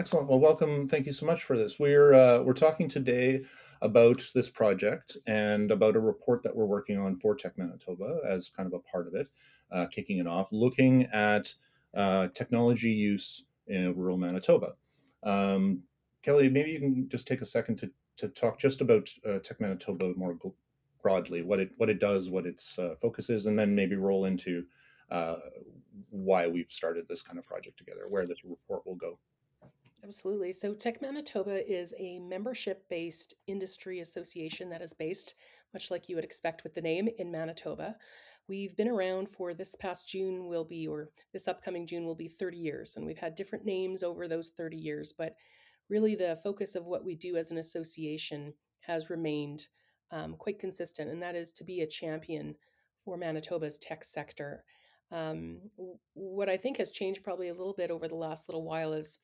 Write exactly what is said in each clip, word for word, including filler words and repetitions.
Excellent. Well, welcome. Thank you so much for this. We're uh, we're talking today about this project and about a report that we're working on for Tech Manitoba as kind of a part of it, uh, kicking it off, looking at uh, technology use in rural Manitoba. Um, Kelly, maybe you can just take a second to to talk just about uh, Tech Manitoba more gl- broadly, what it what it does, what its uh, focus is, and then maybe roll into uh, why we've started this kind of project together, where this report will go. Absolutely. So, Tech Manitoba is a membership based industry association that is based, much like you would expect with the name, in Manitoba. We've been around for this past June, will be, or this upcoming June will be thirty years, and we've had different names over those thirty years. But really, the focus of what we do as an association has remained um, quite consistent, and that is to be a champion for Manitoba's tech sector. Um, w- what I think has changed probably a little bit over the last little while is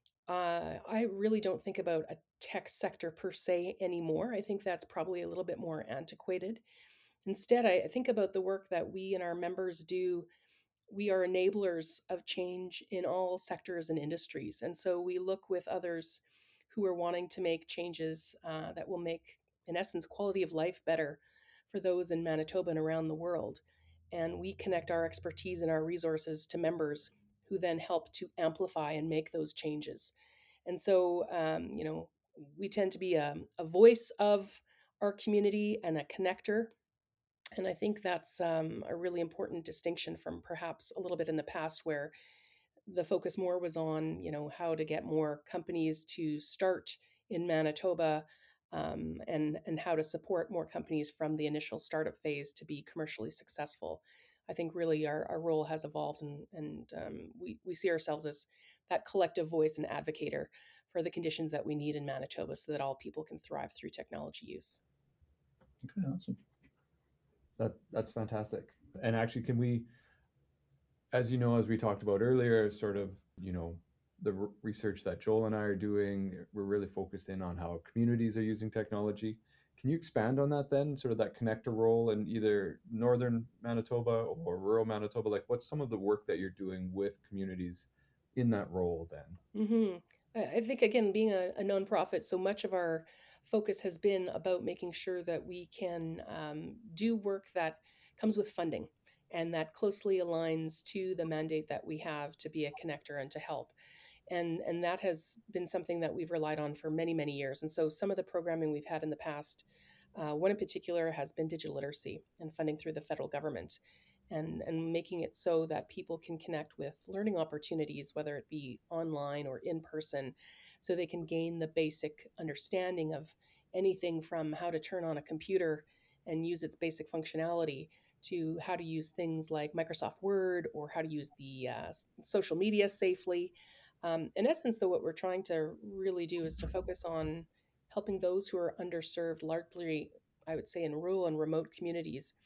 uh, I really don't think about a tech sector per se anymore. I think that's probably a little bit more antiquated. Instead, I I think about the work that we and our members do. We are enablers of change in all sectors and industries. And so we look with others who are wanting to make changes uh, that will make, in essence, quality of life better for those in Manitoba and around the world. And we connect our expertise and our resources to members who then help to amplify and make those changes. And so, um, you know, we tend to be a, a voice of our community and a connector. And I think that's um, a really important distinction from perhaps a little bit in the past where the focus more was on, you know, how to get more companies to start in Manitoba, um, and and how to support more companies from the initial startup phase to be commercially successful. I think really our, our role has evolved, and and um, we we see ourselves as that collective voice and advocator for the conditions that we need in Manitoba, so that all people can thrive through technology use. Okay, awesome. That that's fantastic. And actually, can we, as you know, as we talked about earlier, sort of, you know, the r- research that Joel and I are doing, we're really focused in on how communities are using technology. Can you expand on that then, sort of that connector role in either northern Manitoba or rural Manitoba? Like, what's some of the work that you're doing with communities in that role then? hmm I I think, again, being a, a nonprofit, so much of our focus has been about making sure that we can um, do work that comes with funding and that closely aligns to the mandate that we have to be a connector and to help. And, and that has been something that we've relied on for many, many years. And so some of the programming we've had in the past, uh, one in particular has been digital literacy and funding through the federal government, and and making it so that people can connect with learning opportunities, whether it be online or in person, so they can gain the basic understanding of anything from how to turn on a computer and use its basic functionality to how to use things like Microsoft Word or how to use the uh, social media safely. Um, in essence, though, what we're trying to really do is to focus on helping those who are underserved, largely, I would say, in rural and remote communities,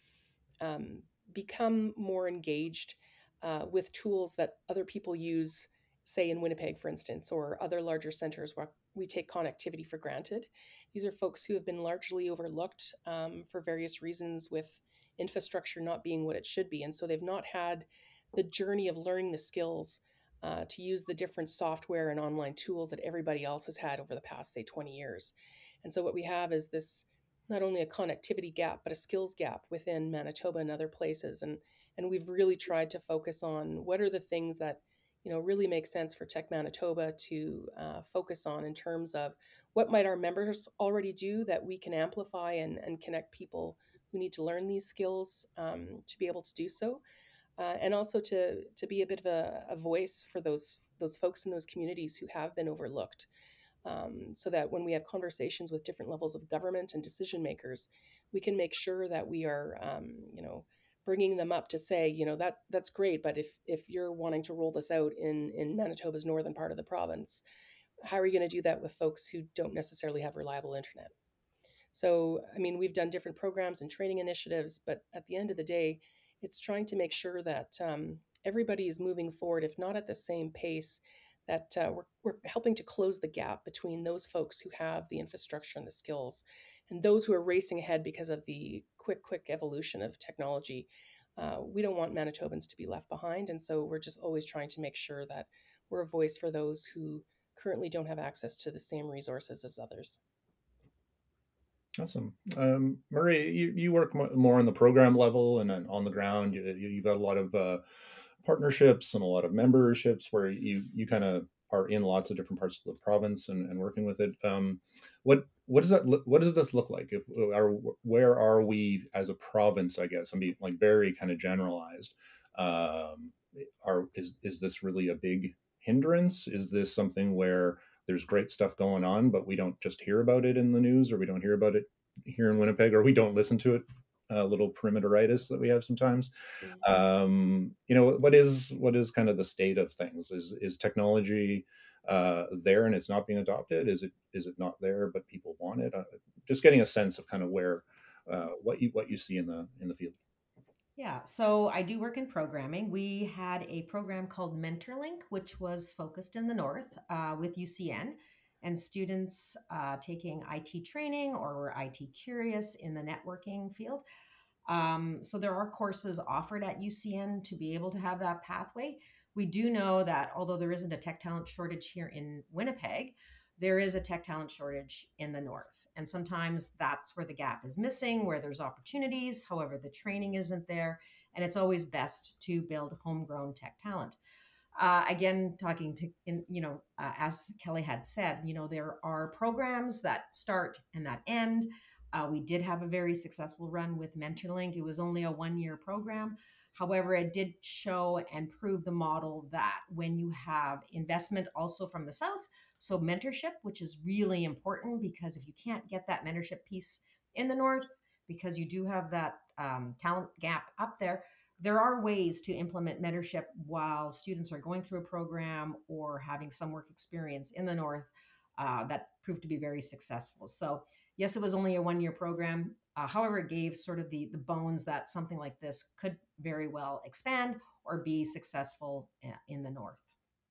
um, become more engaged uh, with tools that other people use, say in Winnipeg, for instance, or other larger centers where we take connectivity for granted. These are folks who have been largely overlooked um, for various reasons, with infrastructure not being what it should be. And so they've not had the journey of learning the skills uh, to use the different software and online tools that everybody else has had over the past, say, twenty years. And so what we have is this, not only a connectivity gap, but a skills gap within Manitoba and other places. And and we've really tried to focus on what are the things that, you know, really make sense for Tech Manitoba to uh, focus on in terms of what might our members already do that we can amplify and, and connect people who need to learn these skills um, to be able to do so, uh, and also to to be a bit of a, a voice for those those folks in those communities who have been overlooked, um, so that when we have conversations with different levels of government and decision makers, we can make sure that we are, um, you know, bringing them up to say, you know, that's that's great, but if if you're wanting to roll this out in in Manitoba's northern part of the province, how are you going to do that with folks who don't necessarily have reliable internet? So, I mean, we've done different programs and training initiatives, but at the end of the day, it's trying to make sure that um, everybody is moving forward, if not at the same pace, that uh, we're, we're helping to close the gap between those folks who have the infrastructure and the skills and those who are racing ahead because of the quick, quick evolution of technology. Uh, we don't want Manitobans to be left behind. And so we're just always trying to make sure that we're a voice for those who currently don't have access to the same resources as others. Awesome. Um, Murray, you, you work mo- more on the program level and then on the ground. You, you- you've got a lot of uh, partnerships and a lot of memberships where you you kind of are in lots of different parts of the province and, and working with it. Um, what what does that look, what does this look like? If are where are we as a province? I guess I mean like very kind of generalized. Um, are is is this really a big hindrance? Is this something where there's great stuff going on, but we don't just hear about it in the news, or we don't hear about it here in Winnipeg, or we don't listen to it? A little perimeteritis that we have sometimes. Mm. Um, you know, what is what is kind of the state of things? Is is technology uh, there and it's not being adopted? Is it is it not there but people want it? Uh, just getting a sense of kind of where uh, what you what you see in the in the field. Yeah, so I do work in programming. We had a program called MentorLink, which was focused in the north uh, with U C N and students uh, taking I T training or were I T curious in the networking field. Um, so there are courses offered at U C N to be able to have that pathway. We do know that although there isn't a tech talent shortage here in Winnipeg, there is a tech talent shortage in the north. And sometimes that's where the gap is missing, where there's opportunities. However, the training isn't there. And it's always best to build homegrown tech talent. Uh, again, talking to, in, you know, uh, as Kelly had said, you know, there are programs that start and that end. Uh, we did have a very successful run with MentorLink. It was only a one year program. However, it did show and prove the model that when you have investment also from the South, so mentorship, which is really important because if you can't get that mentorship piece in the North, because you do have that um, talent gap up there, there are ways to implement mentorship while students are going through a program or having some work experience in the North uh, that proved to be very successful. So yes, it was only a one-year program. Uh, however, it gave sort of the, the bones that something like this could very well expand or be successful in the North.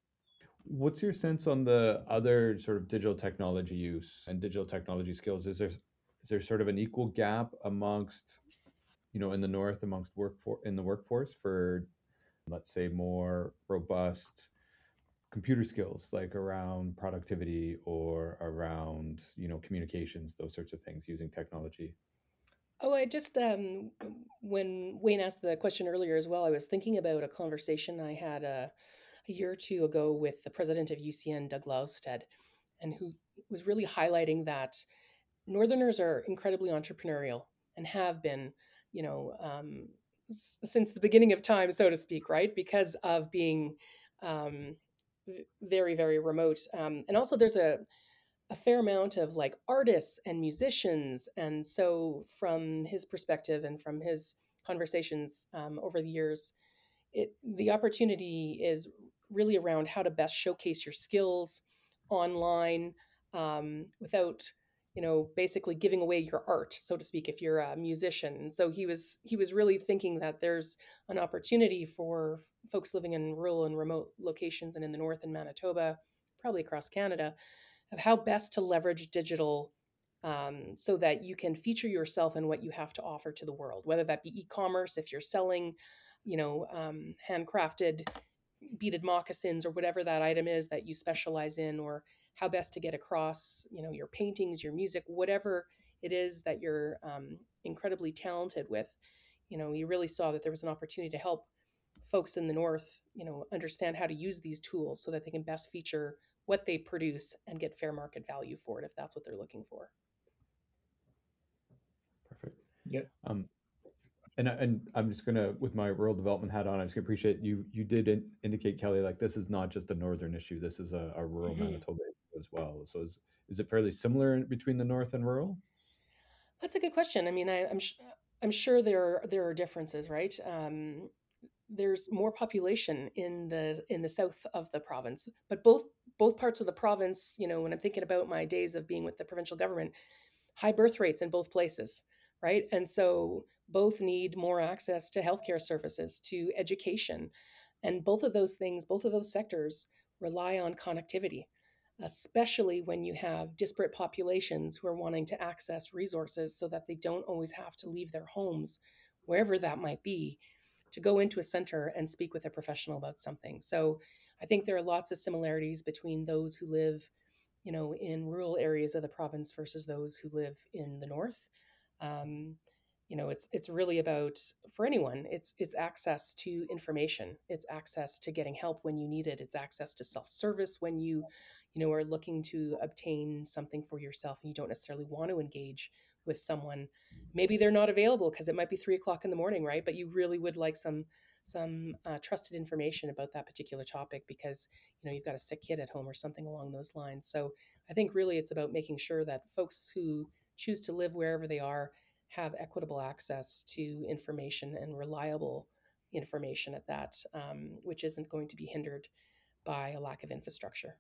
What's your sense on the other sort of digital technology use and digital technology skills? Is there is there sort of an equal gap amongst, you know, in the North amongst workforce in the workforce for, let's say, more robust computer skills like around productivity or around, you know, communications, those sorts of things using technology? Oh, I just, um, when Wayne asked the question earlier as well, I was thinking about a conversation I had uh, a year or two ago with the president of U C N, Doug Lausted, and who was really highlighting that Northerners are incredibly entrepreneurial and have been, you know, um, s- since the beginning of time, so to speak, right? Because of being um, v- very, very remote. Um, and also, there's a a fair amount of like artists and musicians. And so, from his perspective and from his conversations um, over the years, it the opportunity is really around how to best showcase your skills online um, without you know basically giving away your art, so to speak, if you're a musician. And so he was he was really thinking that there's an opportunity for f- folks living in rural and remote locations and in the north in Manitoba, probably across Canada, of how best to leverage digital um, so that you can feature yourself and what you have to offer to the world, whether that be e-commerce, if you're selling, you know, um, handcrafted beaded moccasins or whatever that item is that you specialize in, or how best to get across, you know, your paintings, your music, whatever it is that you're um, incredibly talented with. You know, you really saw that there was an opportunity to help folks in the north, you know, understand how to use these tools so that they can best feature what they produce and get fair market value for it if that's what they're looking for. Perfect. Yeah. Um, and I- and I'm just gonna, with my rural development hat on, I just appreciate you. You did in, indicate, Kelly, like this is not just a northern issue. This is a, a rural Mhm. Manitoba issue as well. So is is it fairly similar in- between the north and rural? That's a good question. I mean, I, I'm sh- I'm sure there are, there are differences, right? Um, there's more population in the in the south of the province, but both both parts of the province, you know, when I'm thinking about my days of being with the provincial government, high birth rates in both places, right? And so both need more access to healthcare services, to education, and both of those things, both of those sectors rely on connectivity, especially when you have disparate populations who are wanting to access resources so that they don't always have to leave their homes, wherever that might be, to go into a center and speak with a professional about something. So I think there are lots of similarities between those who live, you know, in rural areas of the province versus those who live in the north. Um, you know, it's it's really about, for anyone, it's it's access to information, it's access to getting help when you need it, it's access to self-service when you, you know, are looking to obtain something for yourself and you don't necessarily want to engage with someone. Maybe they're not available because it might be three o'clock in the morning, right? But you really would like some some uh, trusted information about that particular topic because you know you've got a sick kid at home or something along those lines. So I think really it's about making sure that folks who choose to live wherever they are have equitable access to information and reliable information at that, um, which isn't going to be hindered by a lack of infrastructure.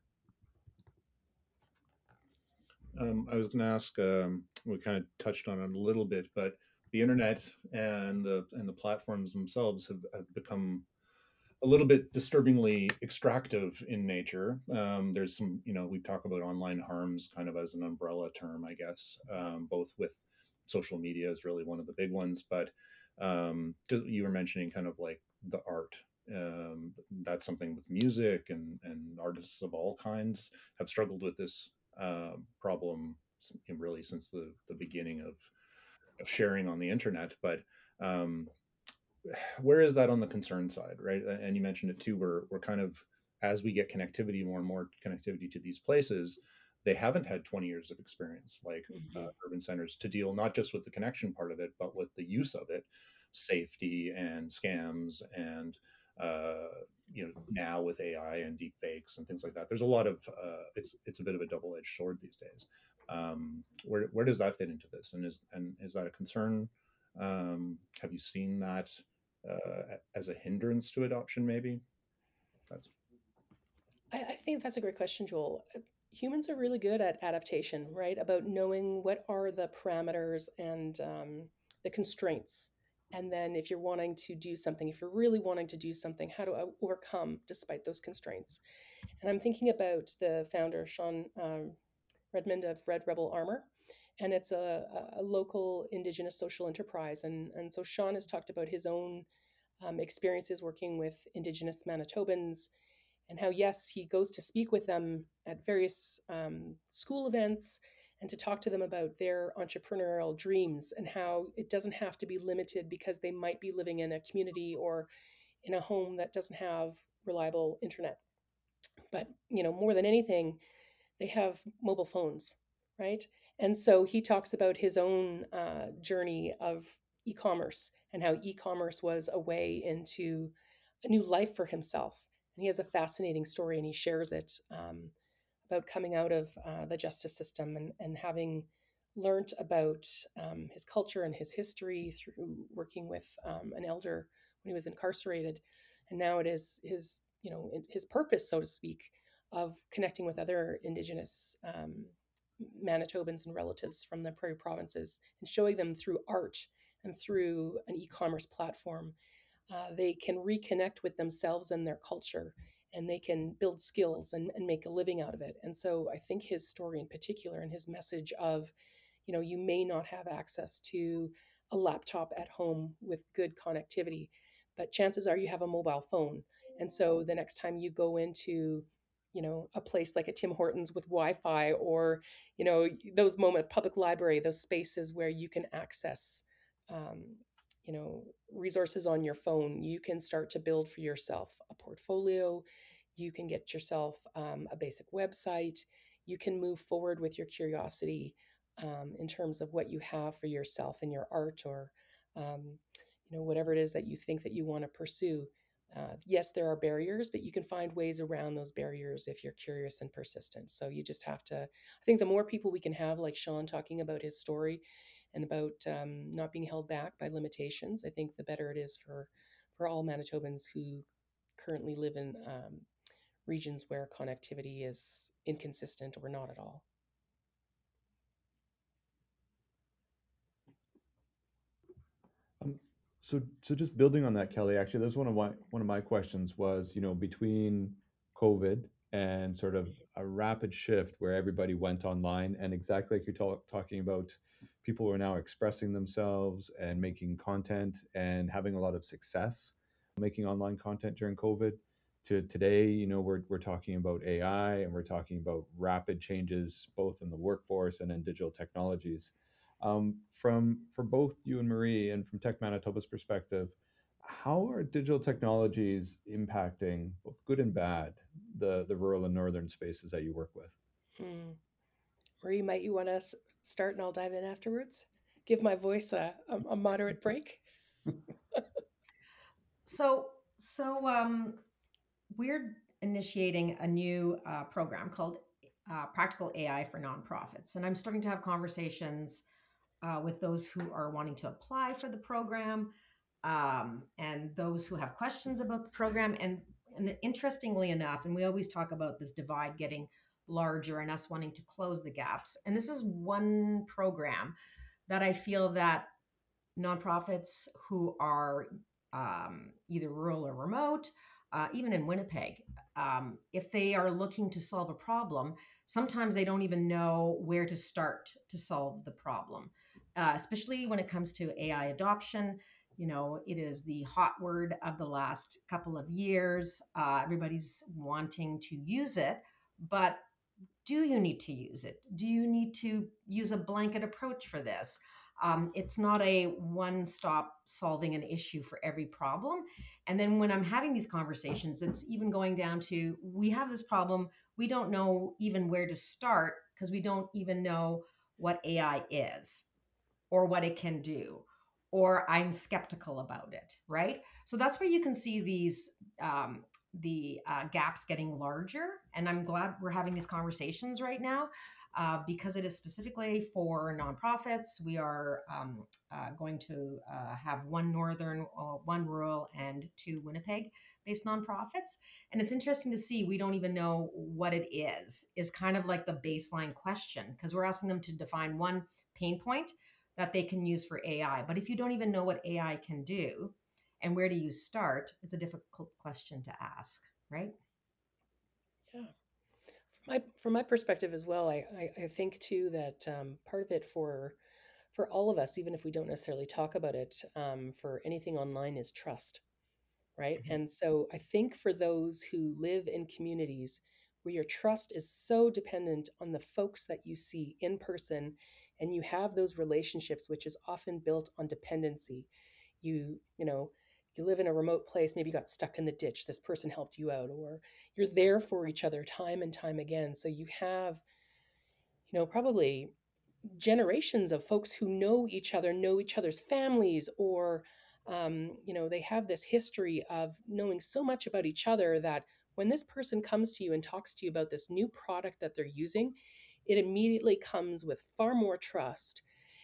Um, I was going to ask. Um, we kind of touched on it a little bit, but the internet and the and the platforms themselves have, have become a little bit disturbingly extractive in nature. Um, there's some, you know, we talk about online harms kind of as an umbrella term, I guess, um, both with social media is really one of the big ones, but um, you were mentioning kind of like the art. Um, that's something with music and, and artists of all kinds have struggled with this uh, problem really since the, the beginning of, of sharing on the internet. But um, where is that on the concern side, right? And you mentioned it too. We're we're kind of, as we get connectivity, more and more connectivity to these places, they haven't had twenty years of experience like uh, Mm-hmm. urban centers to deal not just with the connection part of it, but with the use of it, safety and scams and uh, you know now with A I and deep fakes and things like that. There's a lot of uh, it's it's a bit of a double edged sword these days. Um, where where does that fit into this? And is and is that a concern? Um, have you seen that uh, as a hindrance to adoption? Maybe that's I, I think that's a great question, Joel. Uh, Humans are really good at adaptation, right? About knowing what are the parameters and um, the constraints. And then if you're wanting to do something, if you're really wanting to do something, how to o- overcome despite those constraints. And I'm thinking about the founder, Sean um, Redmond of Red Rebel Armor. And it's a, a local Indigenous social enterprise. And, and so Sean has talked about his own um, experiences working with Indigenous Manitobans and how, yes, he goes to speak with them at various um, school events and to talk to them about their entrepreneurial dreams and how it doesn't have to be limited because they might be living in a community or in a home that doesn't have reliable internet. But, you know, more than anything, they have mobile phones, right? And so he talks about his own uh, journey of e commerce and how e commerce was a way into a new life for himself. And he has a fascinating story and he shares it um, about coming out of uh, the justice system and, and having learned about um, his culture and his history through working with um, an elder when he was incarcerated. And now it is his, you know, his purpose, so to speak, of connecting with other Indigenous um, Manitobans and relatives from the prairie provinces and showing them through art and through an e-commerce platform. Uh, they can reconnect with themselves and their culture, and they can build skills and, and make a living out of it. And so I think his story in particular and his message of, you know, you may not have access to a laptop at home with good connectivity, but chances are you have a mobile phone. And so the next time you go into, you know, a place like a Tim Hortons with Wi-Fi, or, you know, those moment public library, those spaces where you can access um, you know, resources on your phone, you can start to build for yourself a portfolio. You can get yourself um, a basic website. You can move forward with your curiosity um, in terms of what you have for yourself in your art, or um, you know, whatever it is that you think that you want to pursue. Uh, yes, there are barriers, but you can find ways around those barriers if you're curious and persistent. So you just have to, I think the more people we can have, like Sean talking about his story and about um, not being held back by limitations, I think the better it is for, for all Manitobans who currently live in um, regions where connectivity is inconsistent or not at all. Um, so, so just building on that, Kelly, actually, that's one of my one of my questions was, you know, between COVID and sort of a rapid shift where everybody went online, and exactly like you're talk, talking about, people are now expressing themselves and making content and having a lot of success. making online content during COVID to today, you know, we're, we're talking about A I and we're talking about rapid changes both in the workforce and in digital technologies. Um, from for both you and Marie and from Tech Manitoba's perspective, how are digital technologies impacting both good and bad the, the rural and northern spaces that you work with? Hmm. Marie, might you want to start and I'll dive in afterwards? Give my voice a, a, a moderate break. So, so um, we're initiating a new uh, program called uh, Practical A I for Nonprofits, and I'm starting to have conversations uh, with those who are wanting to apply for the program, um, and those who have questions about the program. And, and interestingly enough, and we always talk about this divide getting larger and us wanting to close the gaps. And this is one program that I feel that nonprofits who are um, either rural or remote, uh, even in Winnipeg, um, if they are looking to solve a problem, sometimes they don't even know where to start to solve the problem, uh, especially when it comes to A I adoption. You know, it is the hot word of the last couple of years. Uh, everybody's wanting to use it, but do you need to use it? Do you need to use a blanket approach for this? Um, it's not a one stop solving an issue for every problem. And then when I'm having these conversations, it's even going down to we have this problem. We don't know even where to start because we don't even know what A I is or what it can do, or I'm skeptical about it, right? So that's where you can see these um, the uh, gaps getting larger. And I'm glad we're having these conversations right now uh, because it is specifically for nonprofits. We are um, uh, going to uh, have one northern, uh, one rural, and two Winnipeg based nonprofits. And it's interesting to see we don't even know what it is, is kind of like the baseline question, because we're asking them to define one pain point that they can use for A I. But if you don't even know what A I can do and where do you start, it's a difficult question to ask, right? Yeah. From my from my perspective as well, I I, I think too that um, part of it for for all of us, even if we don't necessarily talk about it, um, for anything online is trust, right? Mhm. And so I think for those who live in communities where your trust is so dependent on the folks that you see in person, and you have those relationships, which is often built on dependency. You, you know, you live in a remote place, maybe you got stuck in the ditch, this person helped you out, or you're there for each other time and time again. So you have, you know, probably generations of folks who know each other, know each other's families, or um, you know, they have this history of knowing so much about each other that when this person comes to you and talks to you about this new product that they're using, it immediately comes with far more trust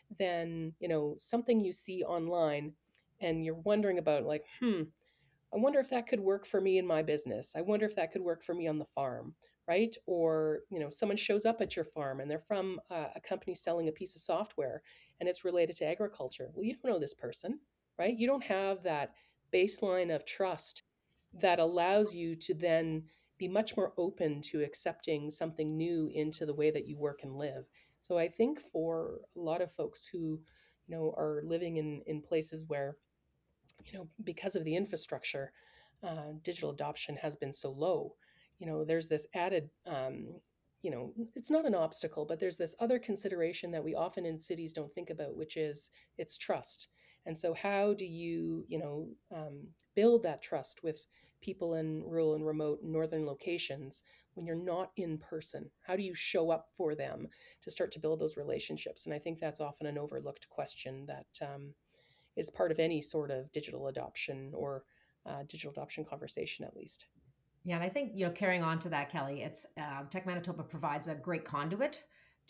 than, you know, something you see online and you're wondering about, like, hmm, I wonder if that could work for me in my business. I wonder if that could work for me on the farm, right? Or, you know, someone shows up at your farm and they're from uh, a company selling a piece of software and it's related to agriculture. Well, you don't know this person, right? You don't have that baseline of trust that allows you to then be much more open to accepting something new into the way that you work and live. So I think for a lot of folks who, you know, are living in in places where, you know, because of the infrastructure, uh, digital adoption has been so low. You know, there's this added, um, you know, it's not an obstacle, but there's this other consideration that we often in cities don't think about, which is it's trust. And so, how do you, you know, um, build that trust with people in rural and remote northern locations when you're not in person? How do you show up for them to start to build those relationships? And I think that's often an overlooked question that um, is part of any sort of digital adoption or uh, digital adoption conversation, at least. Yeah, and I think, you know, carrying on to that, Kelly, it's uh, Tech Manitoba provides a great conduit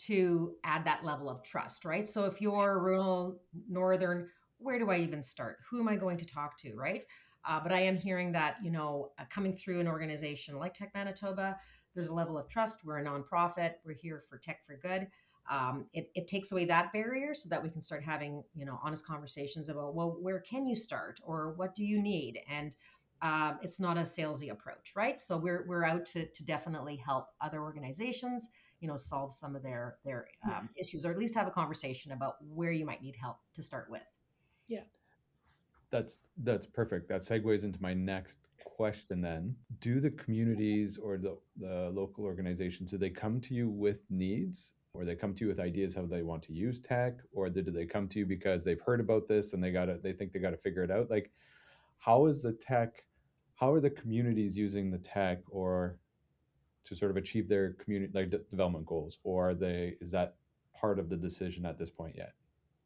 to add that level of trust, right? So if you're rural, northern, where do I even start? Who am I going to talk to, right? Uh, but I am hearing that, you know, uh, coming through an organization like Tech Manitoba, there's a level of trust. We're a nonprofit. We're here for tech for good. Um, it, it takes away that barrier so that we can start having, you know, honest conversations about, well, where can you start or what do you need? And um, it's not a salesy approach, right? So we're we're out to to definitely help other organizations, you know, solve some of their their um, issues, or at least have a conversation about where you might need help to start with. Yeah. That's that's perfect. That segues into my next question then. Do the communities or the, the local organizations, do they come to you with needs, or they come to you with ideas how they want to use tech, or do they come to you because they've heard about this and they gotta they think they gotta figure it out? Like, how is the tech, how are the communities using the tech or to sort of achieve their community like de- development goals, or are they, is that part of the decision at this point yet?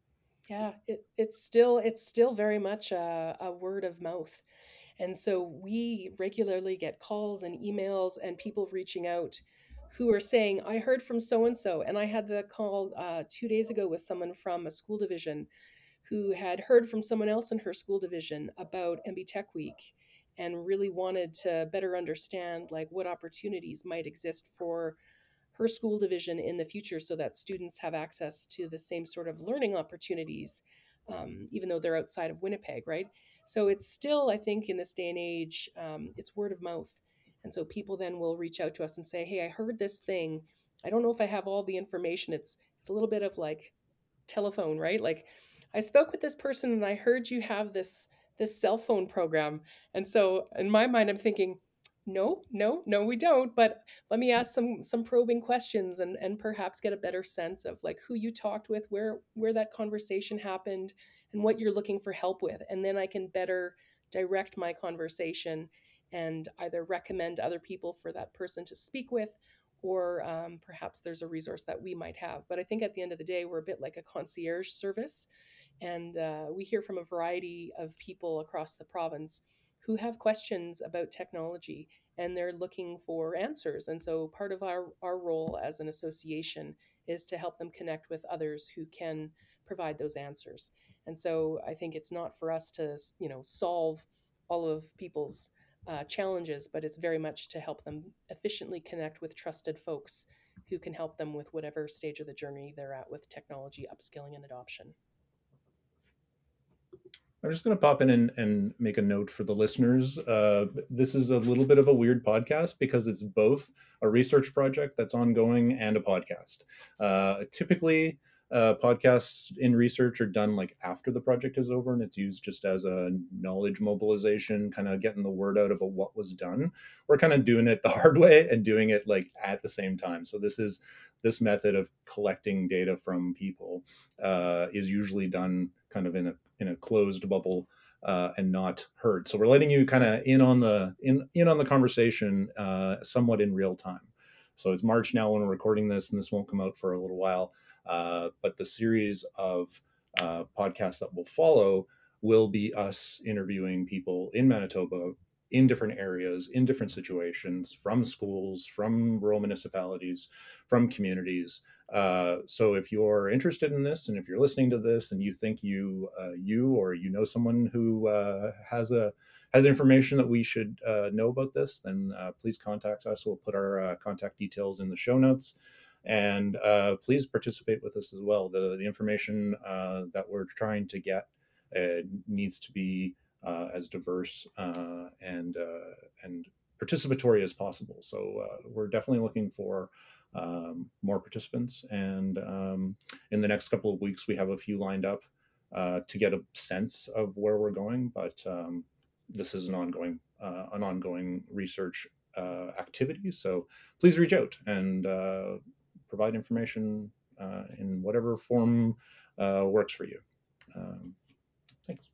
Yeah, it, it's still it's still very much a, a word of mouth. And so we regularly get calls and emails and people reaching out who are saying, I heard from so and so. And I had the call uh, two days ago with someone from a school division who had heard from someone else in her school division about M B Tech Week and really wanted to better understand like what opportunities might exist for her school division in the future so that students have access to the same sort of learning opportunities, um, even though they're outside of Winnipeg, right? So it's still, I think, in this day and age, um, it's word of mouth. And so people then will reach out to us and say, hey, I heard this thing. I don't know if I have all the information. It's it's a little bit of like telephone, right? Like I spoke with this person and I heard you have this this cell phone program. And so in my mind, I'm thinking, no, no, no, we don't. But let me ask some some probing questions and and perhaps get a better sense of like who you talked with, where where that conversation happened, and what you're looking for help with. And then I can better direct my conversation and either recommend other people for that person to speak with, or um, perhaps there's a resource that we might have. But I think at the end of the day, we're a bit like a concierge service, and uh, we hear from a variety of people across the province who have questions about technology and they're looking for answers. And so part of our, our role as an association is to help them connect with others who can provide those answers. And so I think it's not for us to, you know, solve all of people's uh, challenges, but it's very much to help them efficiently connect with trusted folks who can help them with whatever stage of the journey they're at with technology upskilling and adoption. I'm just going to pop in and, and make a note for the listeners. Uh, this is a little bit of a weird podcast because it's both a research project that's ongoing and a podcast. Uh, typically, uh, podcasts in research are done like after the project is over and it's used just as a knowledge mobilization, kind of getting the word out about what was done. We're kind of doing it the hard way and doing it like at the same time. So this is this method of collecting data from people uh, is usually done kind of in a in a closed bubble uh, and not heard. So we're letting you kind of in on the in in on the conversation uh, somewhat in real time. So it's March now when we're recording this, and this won't come out for a little while. Uh, but the series of uh, podcasts that will follow will be us interviewing people in Manitoba in different areas, in different situations, from schools, from rural municipalities, from communities. Uh, so if you're interested in this, and if you're listening to this, and you think you, uh, you or you know someone who uh, has a has information that we should uh, know about this, then uh, please contact us. We'll put our uh, contact details in the show notes, and uh, please participate with us as well. The the information uh, that we're trying to get uh, needs to be uh, as diverse uh, and uh, and participatory as possible. So uh, we're definitely looking for um, more participants. And um, in the next couple of weeks, we have a few lined up uh, to get a sense of where we're going. But um, this is an ongoing uh, an ongoing research uh, activity. So please reach out and uh, provide information uh, in whatever form uh, works for you. Um, thanks.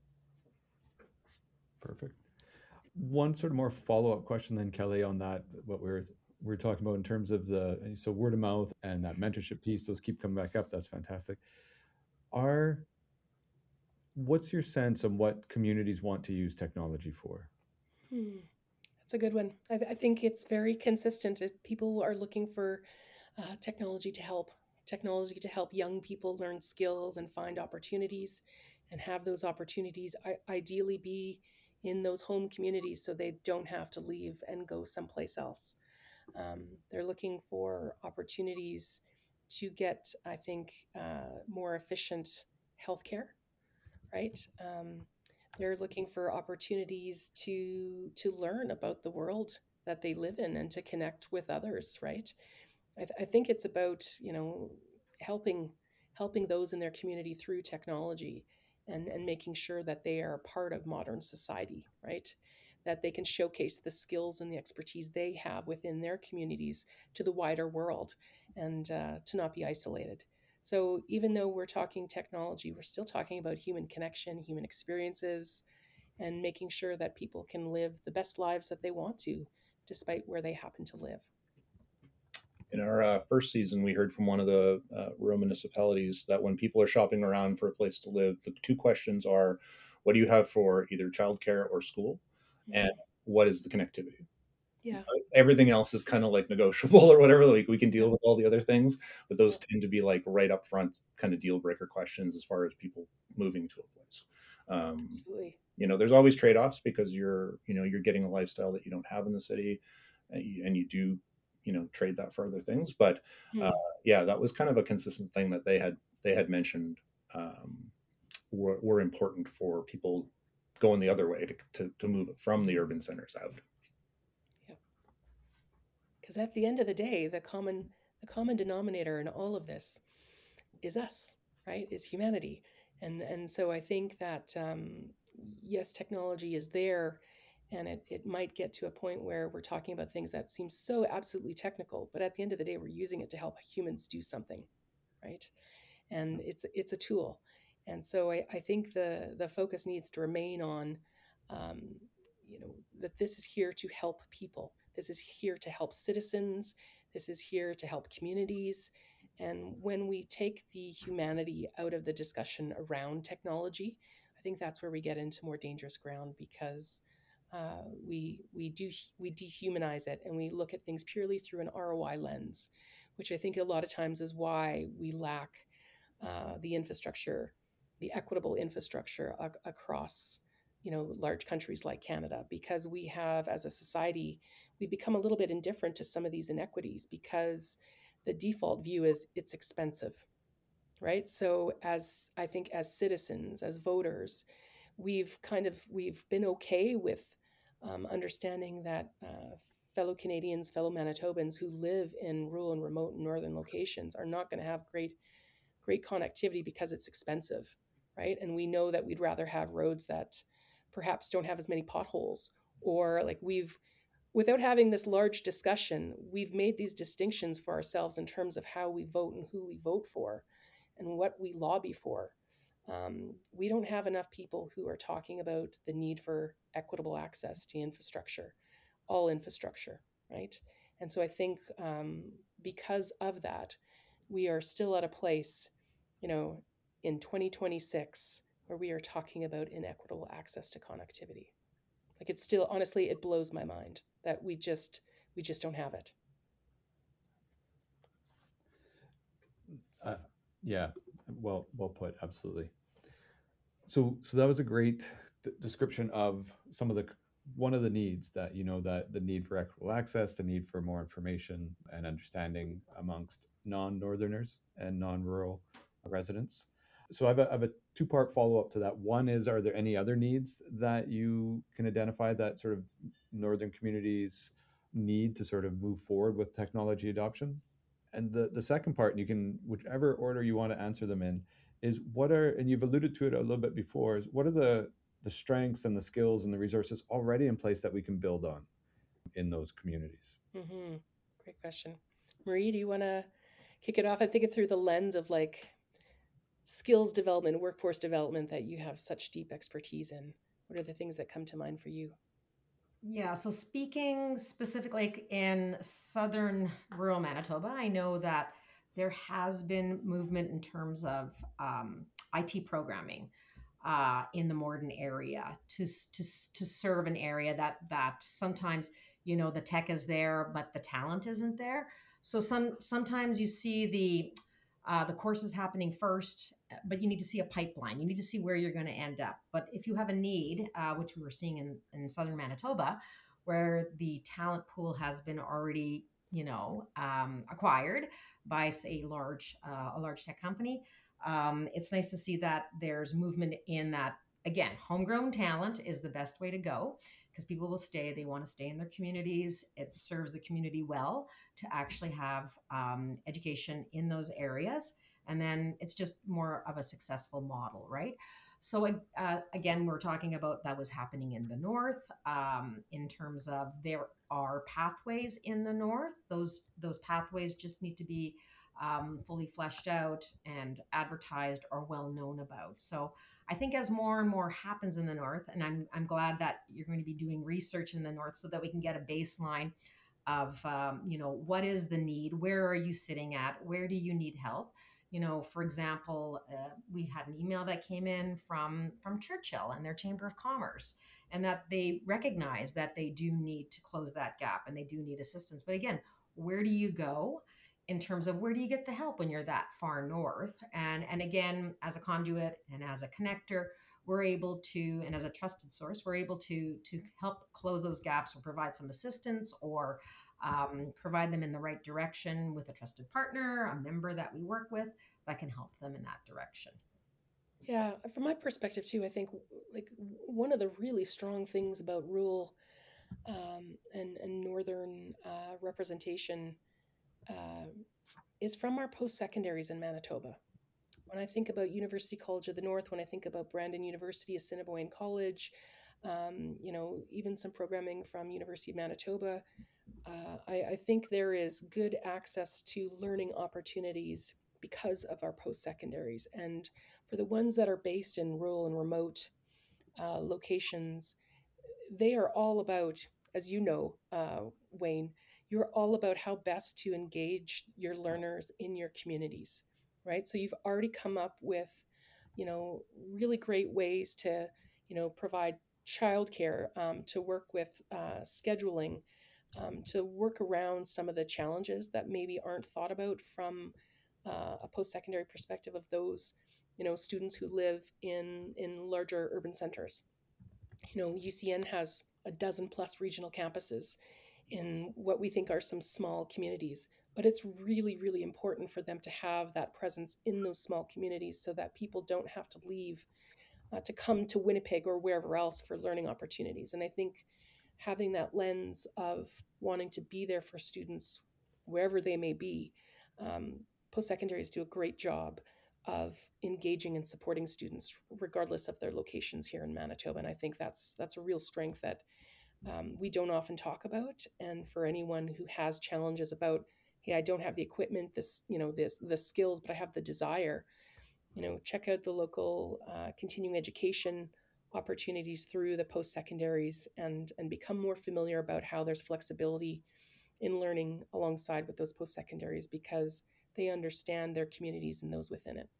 Perfect. One sort of more follow-up question then, Kelly, on that, what we we're we we're talking about in terms of the, so word of mouth and that mentorship piece, those keep coming back up. That's fantastic. Are, what's your sense of what communities want to use technology for? Hmm. That's a good one. I, I think it's very consistent. If people are looking for uh, technology to help, technology to help young people learn skills and find opportunities and have those opportunities I, ideally be in those home communities so they don't have to leave and go someplace else. Um, they're looking for opportunities to get, I think, uh, more efficient healthcare, right? Um, they're looking for opportunities to to learn about the world that they live in and to connect with others, right? I, th- I think it's about, you know, helping helping those in their community through technology. and, and making sure that they are a part of modern society, right? That they can showcase the skills and the expertise they have within their communities to the wider world, and uh, to not be isolated. So even though we're talking technology, we're still talking about human connection, human experiences, and making sure that people can live the best lives that they want to, despite where they happen to live. In our uh, first season, we heard from one of the uh, rural municipalities that when people are shopping around for a place to live, the two questions are, what do you have for either childcare or school? And what is the connectivity? Yeah. Everything else is kind of like negotiable or whatever. Like we can deal Yeah. with all the other things, but those Yeah. tend to be like right up front kind of deal breaker questions as far as people moving to a place. Um, Absolutely. you know, there's always trade-offs because you're, you know, you're getting a lifestyle that you don't have in the city, and you, and you do, you know, trade that for other things. But uh, Hmm. yeah, that was kind of a consistent thing that they had they had mentioned, um, were, were important for people going the other way to, to, to move it from the urban centers out. Yeah. Because at the end of the day, the common the common denominator in all of this is us, right? Is humanity. And and so I think that um, yes, technology is there, and it, it might get to a point where we're talking about things that seem so absolutely technical, but at the end of the day, we're using it to help humans do something, right? And it's it's a tool. And so I, I think the the focus needs to remain on um, you know, that this is here to help people. This is here to help citizens. This is here to help communities. And when we take the humanity out of the discussion around technology, I think that's where we get into more dangerous ground, because uh, we we do we dehumanize it, and we look at things purely through an R O I lens, which I think a lot of times is why we lack uh, the infrastructure, the equitable infrastructure ac- across, you know, large countries like Canada, because we have, as a society, we've become a little bit indifferent to some of these inequities because the default view is it's expensive, right? So as I think as citizens, as voters, we've kind of we've been okay with um, understanding that uh, fellow Canadians, fellow Manitobans who live in rural and remote and northern locations are not going to have great great connectivity because it's expensive, right? And we know that we'd rather have roads that perhaps don't have as many potholes, or like we've without having this large discussion, we've made these distinctions for ourselves in terms of how we vote and who we vote for and what we lobby for. Um, we don't have enough people who are talking about the need for equitable access to infrastructure, all infrastructure, right? And so I think um, because of that, we are still at a place, you know, in twenty twenty-six where we are talking about inequitable access to connectivity. Like it's still, honestly, it blows my mind that we just we just don't have it. Uh, yeah, well, well put. Absolutely. So, so that was a great d- description of some of the one of the needs that you know that the need for equitable access, the need for more information and understanding amongst non-northerners and non-rural residents. So I have a, I have a two-part follow-up to that. One is, are there any other needs that you can identify that sort of northern communities need to sort of move forward with technology adoption? And the, the second part, and you can, whichever order you want to answer them in, is what are, and you've alluded to it a little bit before, is what are the, the strengths and the skills and the resources already in place that we can build on in those communities? Mm-hmm. Great question. Marie, do you want to kick it off and think it through the lens of like skills development, workforce development that you have such deep expertise in? What are the things that come to mind for you? Yeah, so speaking specifically in southern rural Manitoba, I know that there has been movement in terms of um, I T programming uh, in the Morden area to, to to serve an area that that sometimes, you know, the tech is there but the talent isn't there. So some sometimes you see the uh, the courses happening first, but you need to see a pipeline. You need to see where you're going to end up. But if you have a need, uh, which we were seeing in, in southern Manitoba, where the talent pool has been already, you know, um, acquired by, say, large uh, a large tech company, um, it's nice to see that there's movement in that. Again, homegrown talent is the best way to go because people will stay. They want to stay in their communities. It serves the community well to actually have um, education in those areas. And then it's just more of a successful model, right? So uh, again, we're talking about that was happening in the north. Um, in terms of there are pathways in the north, those those pathways just need to be um, fully fleshed out and advertised or well known about. So I think as more and more happens in the north, and I'm I'm glad that you're going to be doing research in the north so that we can get a baseline of um, you know, what is the need, where are you sitting at, where do you need help. You know, for example, uh, we had an email that came in from from Churchill and their Chamber of Commerce, and that they recognize that they do need to close that gap and they do need assistance. But again, where do you go in terms of where do you get the help when you're that far north? And and again, as a conduit and as a connector, we're able to, and as a trusted source, we're able to to help close those gaps or provide some assistance, or um, provide them in the right direction with a trusted partner, a member that we work with that can help them in that direction. Yeah, from my perspective too, I think like one of the really strong things about rural um, and, and northern uh, representation uh, is from our post-secondaries in Manitoba. When I think about University College of the North, when I think about Brandon University, Assiniboine College, um, you know, even some programming from University of Manitoba, uh, I, I think there is good access to learning opportunities because of our post-secondaries. And for the ones that are based in rural and remote uh, locations, they are all about, as you know, uh, Wayne, you're all about how best to engage your learners in your communities, right? So you've already come up with, you know, really great ways to, you know, provide childcare, um, to work with uh, scheduling, um, to work around some of the challenges that maybe aren't thought about from uh, a post-secondary perspective of those, you know, students who live in in larger urban centers. You know, U C N has a dozen plus regional campuses in what we think are some small communities, but it's really, really important for them to have that presence in those small communities so that people don't have to leave uh, to come to Winnipeg or wherever else for learning opportunities. And I think having that lens of wanting to be there for students wherever they may be, um, post secondaries do a great job of engaging and supporting students regardless of their locations here in Manitoba. And I think that's that's a real strength that um, we don't often talk about. And for anyone who has challenges about, hey, I don't have the equipment, this, you know, this the skills, but I have the desire, you know, check out the local uh, continuing education opportunities through the post secondaries, and and become more familiar about how there's flexibility in learning alongside with those post secondaries, because they understand their communities and those within it.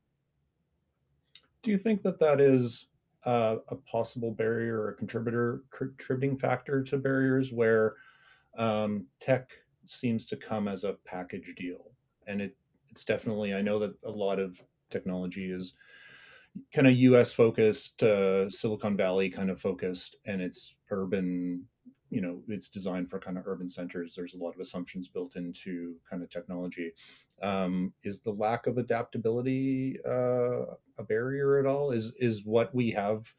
Do you think that that is uh, a possible barrier or a contributor contributing factor to barriers where um, tech seems to come as a package deal? And it it's definitely, I know that a lot of technology is kind of U S focused, uh, Silicon Valley kind of focused, and it's urban, you know, it's designed for kind of urban centers. There's a lot of assumptions built into kind of technology. Um, is the lack of adaptability uh, a barrier at all? Is is what we have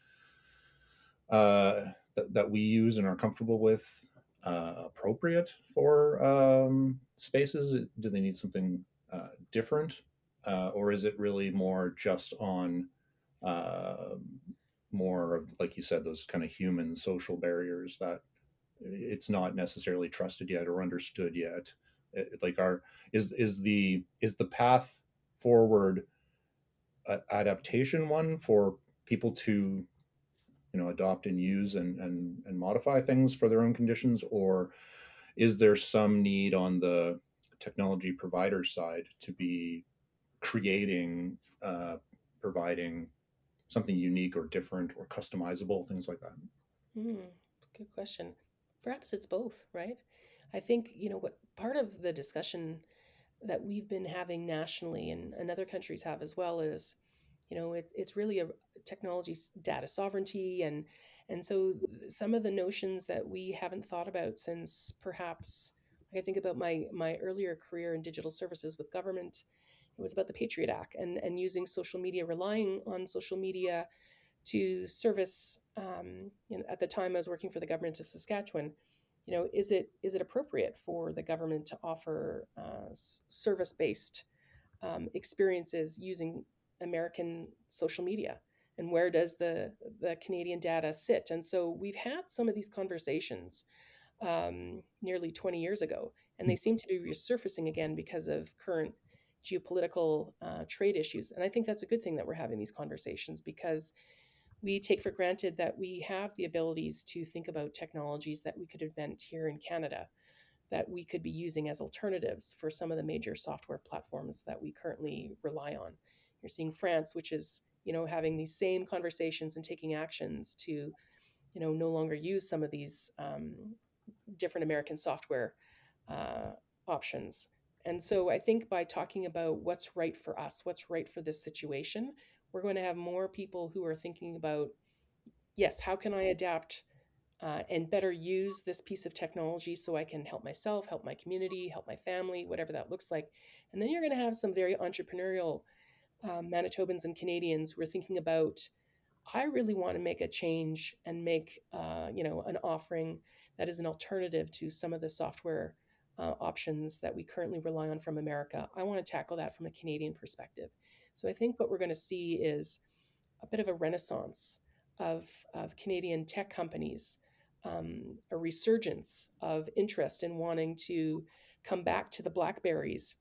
uh, th- that we use and are comfortable with uh, appropriate for um, spaces? Do they need something uh, different, uh, or is it really more just on uh, more of, like you said, those kind of human social barriers that it's not necessarily trusted yet or understood yet? It, like, our is is the is the path forward uh, adaptation one for people to, you know, adopt and use and, and and modify things for their own conditions, or is there some need on the technology provider side to be creating uh, providing something unique or different or customizable, things like that? Hmm, good question. Perhaps it's both, right? I think, you know, what part of the discussion that we've been having nationally, and, and other countries have as well, is, you know, it's it's really a technology data sovereignty, and and so some of the notions that we haven't thought about since perhaps, like I think about my my earlier career in digital services with government, it was about the Patriot Act, and and using social media, relying on social media to service. Um, you know, at the time I was working for the government of Saskatchewan. You know, is it is it appropriate for the government to offer uh, service based um, experiences using American social media? and where does the the Canadian data sit? And so we've had some of these conversations um, nearly twenty years ago, and they seem to be resurfacing again because of current geopolitical uh, trade issues. And I think that's a good thing that we're having these conversations, because we take for granted that we have the abilities to think about technologies that we could invent here in Canada, that we could be using as alternatives for some of the major software platforms that we currently rely on. You're seeing France, which is, you know, having these same conversations and taking actions to, you know, no longer use some of these um, different American software uh, options. And so I think by talking about what's right for us, what's right for this situation, we're going to have more people who are thinking about, yes, how can I adapt uh, and better use this piece of technology so I can help myself, help my community, help my family, whatever that looks like. And then you're going to have some very entrepreneurial um, Manitobans and Canadians who are thinking about, I really want to make a change and make uh, you know, an offering that is an alternative to some of the software uh, options that we currently rely on from America. I want to tackle that from a Canadian perspective. So I think what we're going to see is a bit of a renaissance of, of Canadian tech companies, um, a resurgence of interest in wanting to come back to the BlackBerries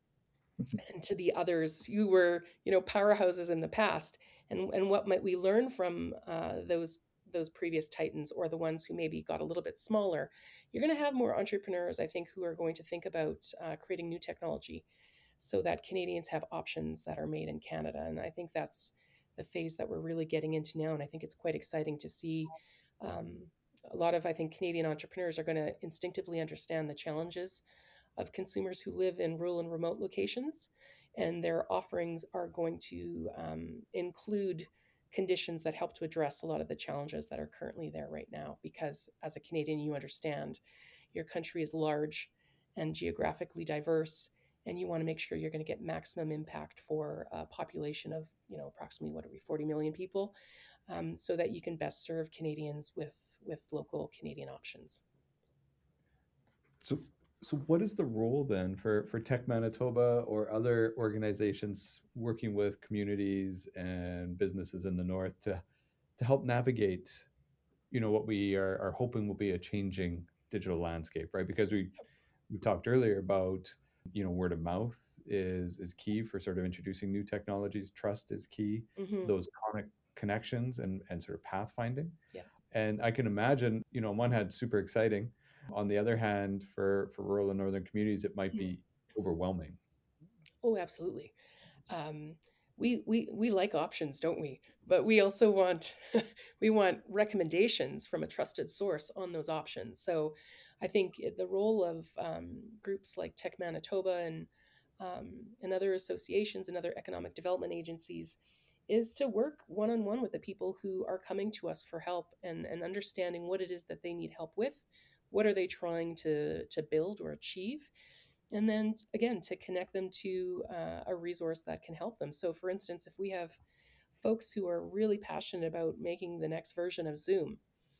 and to the others who were, you know, powerhouses in the past. And, and what might we learn from uh, those those previous titans, or the ones who maybe got a little bit smaller? You're going to have more entrepreneurs, I think, who are going to think about uh, creating new technology so that Canadians have options that are made in Canada. And I think that's the phase that we're really getting into now. And I think it's quite exciting to see um, a lot of, I think, Canadian entrepreneurs are going to instinctively understand the challenges of consumers who live in rural and remote locations, and their offerings are going to um, include conditions that help to address a lot of the challenges that are currently there right now. Because as a Canadian, you understand your country is large and geographically diverse, and you want to make sure you're going to get maximum impact for a population of, you know, approximately, what are we, forty million people, um, so that you can best serve Canadians with with local Canadian options. So, so what is the role then for, for Tech Manitoba or other organizations working with communities and businesses in the North to, to help navigate, you know, what we are, are hoping will be a changing digital landscape, right? Because we, we talked earlier about, you know, word of mouth is, is key for sort of introducing new technologies. Trust is key, Mm-hmm. those chronic connections and, and sort of pathfinding. Yeah. And I can imagine, you know, on one hand, super exciting. On the other hand, for, for rural and northern communities, it might be overwhelming. Oh, absolutely. Um, we, we, we like options, don't we? But we also want we want recommendations from a trusted source on those options. So I think the role of um, groups like Tech Manitoba and um, and other associations and other economic development agencies is to work one-on-one with the people who are coming to us for help, and, and understanding what it is that they need help with, what are they trying to, to build or achieve, and then again to connect them to uh, a resource that can help them. So for instance, if we have folks who are really passionate about making the next version of Zoom,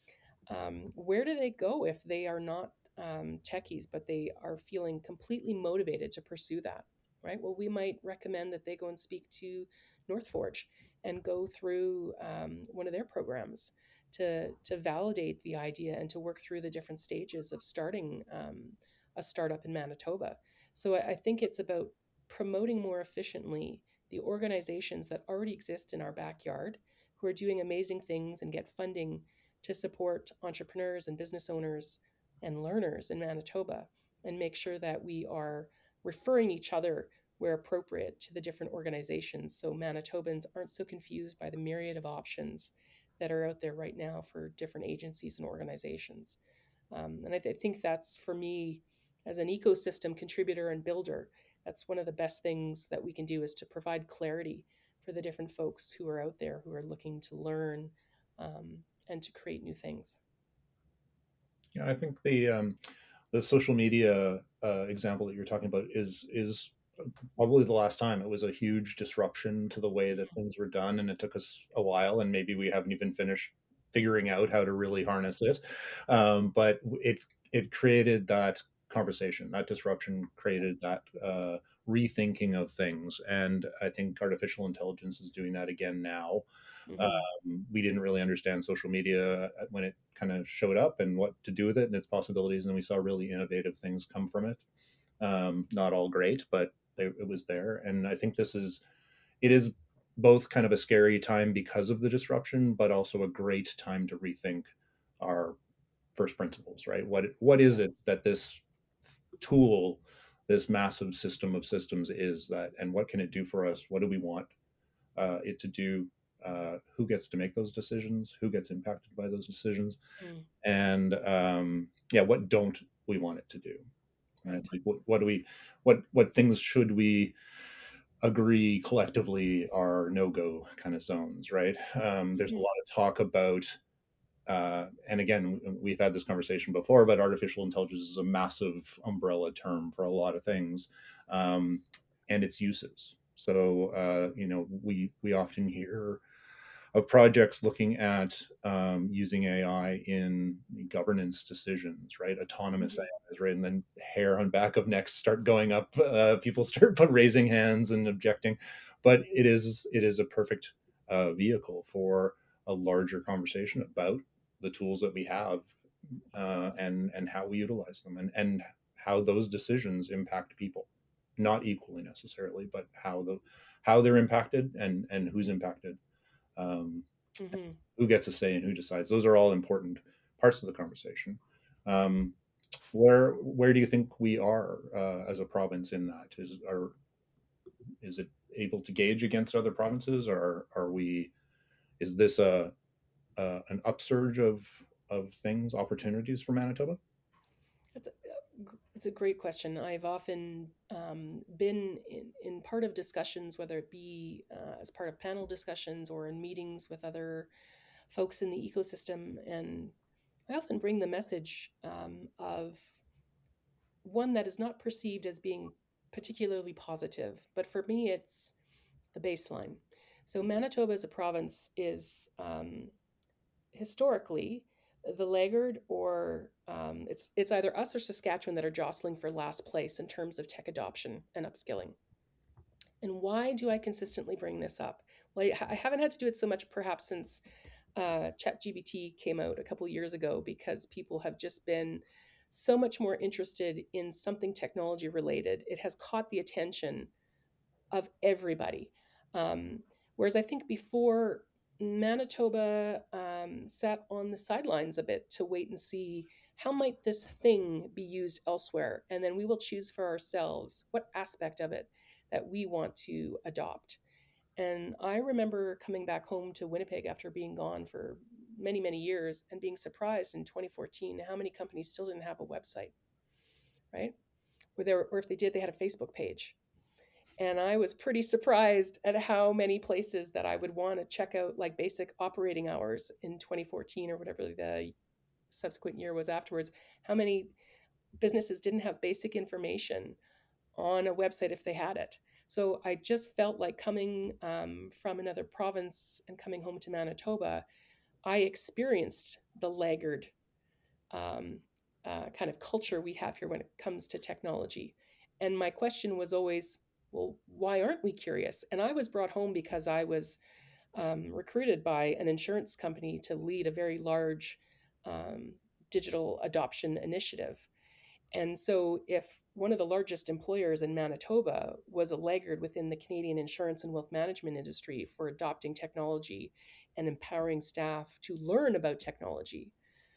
um, where do they go if they are not um, techies, but they are feeling completely motivated to pursue that, right? Well, we might recommend that they go and speak to Northforge and go through um, one of their programs to, to validate the idea and to work through the different stages of starting um, a startup in Manitoba. So I, I think it's about promoting more efficiently the organizations that already exist in our backyard, who are doing amazing things and get funding to support entrepreneurs and business owners and learners in Manitoba, and make sure that we are referring each other where appropriate to the different organizations, so Manitobans aren't so confused by the myriad of options that are out there right now for different agencies and organizations. Um, and I, th- I think that's, for me, as an ecosystem contributor and builder, that's one of the best things that we can do, is to provide clarity for the different folks who are out there who are looking to learn um, and to create new things. Yeah, I think the um, the social media uh, example that you're talking about is is probably the last time. It was a huge disruption to the way that things were done, and it took us a while, and maybe we haven't even finished figuring out how to really harness it. Um, but it it created that conversation. That disruption created that uh, rethinking of things, and I think artificial intelligence is doing that again now. Mm-hmm. Um, we didn't really understand social media when it kind of showed up and what to do with it and its possibilities, and we saw really innovative things come from it. Um, not all great, but they, it was there, and I think this is it is both kind of a scary time because of the disruption, but also a great time to rethink our first principles, right? What what is it that this tool, this massive system of systems is that, and what can it do for us? What do we want uh, it to do? Uh, who gets to make those decisions? Who gets impacted by those decisions? Mm, And um, yeah, what don't we want it to do? Right? right. Like what, what do we, what what things should we agree collectively are no-go kind of zones, right? Um, there's a Mm-hmm. lot of talk about uh, and again, we've had this conversation before, but artificial intelligence is a massive umbrella term for a lot of things, um, and its uses. So, uh, you know, we we often hear of projects looking at um, using A I in governance decisions, right? Autonomous Mm-hmm. A Is, right? And then hair on back of necks start going up. Uh, people start raising hands and objecting, but it is it is a perfect uh, vehicle for a larger conversation about the tools that we have uh, and and how we utilize them and and how those decisions impact people, not equally necessarily, but how the how they're impacted and and who's impacted, um, Mm-hmm. who gets a say and who decides. Those are all important parts of the conversation. Um, where where do you think we are uh, as a province in that? Is are is it able to gauge against other provinces, or are we? Is this a, a an upsurge of of things, opportunities for Manitoba? That's a, it's a great question. I've often um, been in, in part of discussions, whether it be uh, as part of panel discussions or in meetings with other folks in the ecosystem, and I often bring the message um, of one that is not perceived as being particularly positive, but for me, it's the baseline. So Manitoba as a province is um, historically the laggard, or um, it's it's either us or Saskatchewan that are jostling for last place in terms of tech adoption and upskilling. And why do I consistently bring this up? Well, I, I haven't had to do it so much perhaps since uh, ChatGPT came out a couple of years ago, because people have just been so much more interested in something technology related. It has caught the attention of everybody. Um, whereas I think before, Manitoba um, sat on the sidelines a bit to wait and see how might this thing be used elsewhere, and then we will choose for ourselves what aspect of it that we want to adopt. And I remember coming back home to Winnipeg after being gone for many, many years and being surprised in twenty fourteen how many companies still didn't have a website, right? Or, they were, or if they did, they had a Facebook page. And I was pretty surprised at how many places that I would want to check out, like basic operating hours in twenty fourteen or whatever the subsequent year was afterwards, how many businesses didn't have basic information on a website if they had it. So I just felt like coming um, from another province and coming home to Manitoba, I experienced the laggard um, uh, kind of culture we have here when it comes to technology. And my question was always, well, why aren't we curious? And I was brought home because I was um, recruited by an insurance company to lead a very large um, digital adoption initiative. And so, if one of the largest employers in Manitoba was a laggard within the Canadian insurance and wealth management industry for adopting technology and empowering staff to learn about technology,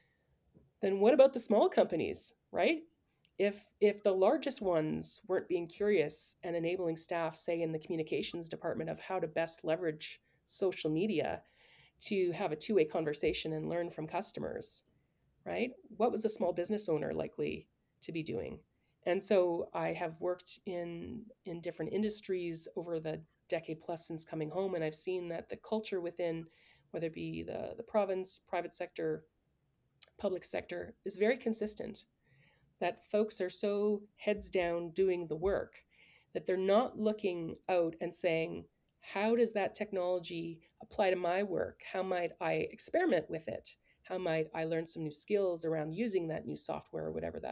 then what about the small companies, right? If if the largest ones weren't being curious and enabling staff, say in the communications department, of how to best leverage social media to have a two-way conversation and learn from customers, right? What was a small business owner likely to be doing? And so I have worked in in different industries over the decade plus since coming home, and I've seen that the culture within, whether it be the, the province, private sector, public sector, is very consistent. That folks are so heads down doing the work that they're not looking out and saying, how does that technology apply to my work? How might I experiment with it? How might I learn some new skills around using that new software or whatever that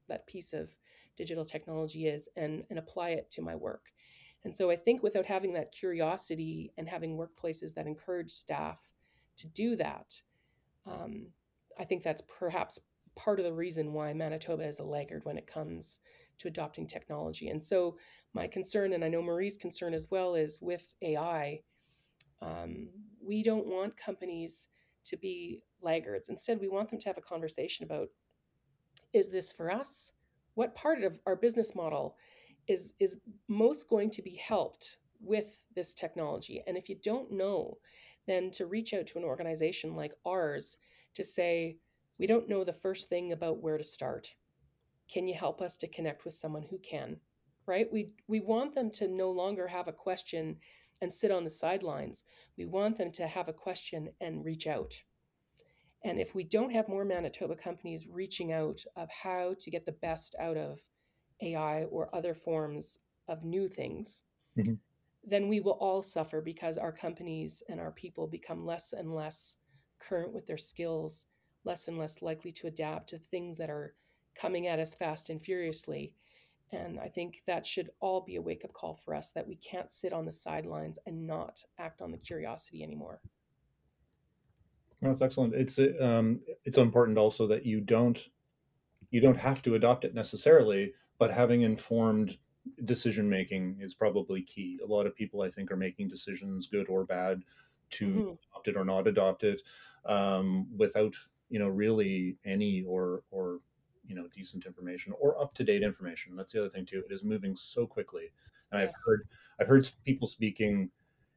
that piece of digital technology is, and, and apply it to my work. And so I think without having that curiosity and having workplaces that encourage staff to do that, um, I think that's perhaps part of the reason why Manitoba is a laggard when it comes to adopting technology. And so my concern, and I know Marie's concern as well, is with A I, um, we don't want companies to be laggards. Instead, we want them to have a conversation about, is this for us? What part of our business model is, is most going to be helped with this technology? And if you don't know, then to reach out to an organization like ours to say, we don't know the first thing about where to start. Can you help us to connect with someone who can? Right? We we want them to no longer have a question and sit on the sidelines. We want them to have a question and reach out. And if we don't have more Manitoba companies reaching out of how to get the best out of A I or other forms of new things, mm-hmm. then we will all suffer, because our companies and our people become less and less current with their skills, less and less likely to adapt to things that are coming at us fast and furiously. And I think that should all be a wake-up call for us, that we can't sit on the sidelines and not act on the curiosity anymore. Well, that's excellent. It's um, it's important also that you don't you don't have to adopt it necessarily, but having informed decision making is probably key. A lot of people, I think, are making decisions, good or bad, to mm-hmm. adopt it or not adopt it, um, without you know really any or or you know decent information or up to date information. That's the other thing too. It is moving so quickly, and yes. I've heard I've heard people speaking.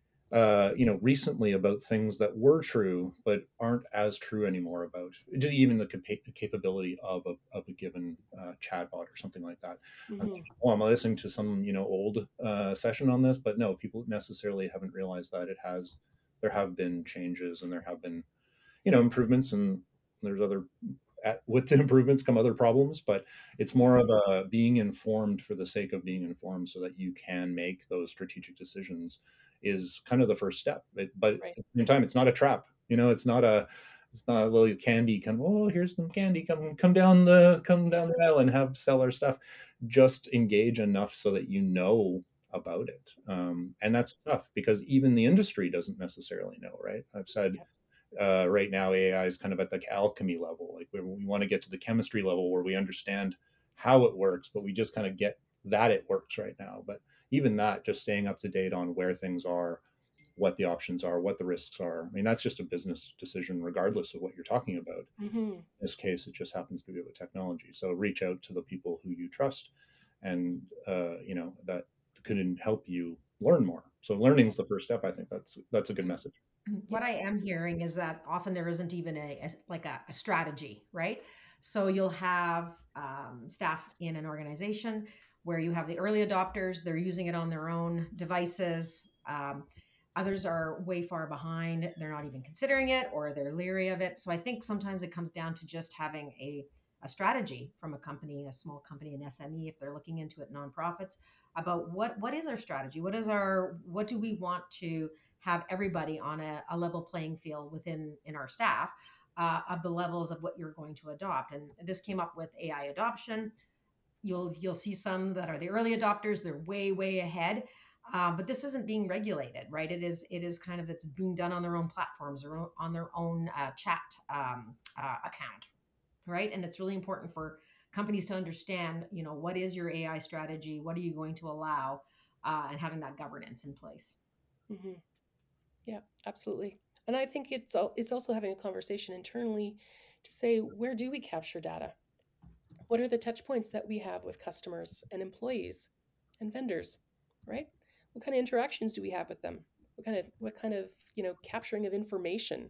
Uh, you know, recently about things that were true but aren't as true anymore about even the cap- capability of a, of a given uh, chatbot or something like that. Mm-hmm. I'm thinking, oh, I'm listening to some, you know, old uh, session on this, but no, people necessarily haven't realized that it has, there have been changes and there have been, you know, improvements, and there's other, at, with the improvements come other problems, but it's more of a being informed for the sake of being informed so that you can make those strategic decisions is kind of the first step. It, but right. At the same time, it's not a trap. You know, it's not a, it's not a little candy. Come, oh, here's some candy. Come, come down the, come down the aisle and have sell our stuff. Just engage enough so that you know about it. Um, and that's tough because even the industry doesn't necessarily know. Right? I've said uh, right now A I is kind of at the alchemy level. Like we, we want to get to the chemistry level where we understand how it works, but we just kind of get that it works right now. But even that, just staying up to date on where things are, what the options are, what the risks are. I mean, that's just a business decision, regardless of what you're talking about. Mm-hmm. In this case, it just happens to be with technology. So reach out to the people who you trust, and uh, you know that can help you learn more. So learning is the first step. I think that's that's a good message. What I am hearing is that often there isn't even a, a like a, a strategy, right? So you'll have um, staff in an organization where you have the early adopters, they're using it on their own devices. Um, others are way far behind. They're not even considering it, or they're leery of it. So I think sometimes it comes down to just having a, a strategy from a company, a small company, an S M E, if they're looking into it, nonprofits, about what, what is our strategy? What is our, what do we want to have everybody on a, a level playing field within in our staff uh, of the levels of what you're going to adopt. And this came up with A I adoption. You'll you'll see some that are the early adopters. They're way, way ahead. Uh, but this isn't being regulated, right? It is it is kind of, it's being done on their own platforms or on their own uh, chat um, uh, account, right? And it's really important for companies to understand, you know, what is your A I strategy? What are you going to allow? Uh, and having that governance in place. Mm-hmm. Yeah, absolutely. And I think it's it's also having a conversation internally to say, where do we capture data? What are the touch points that we have with customers and employees and vendors, right? What kind of interactions do we have with them? What kind of what kind of you know capturing of information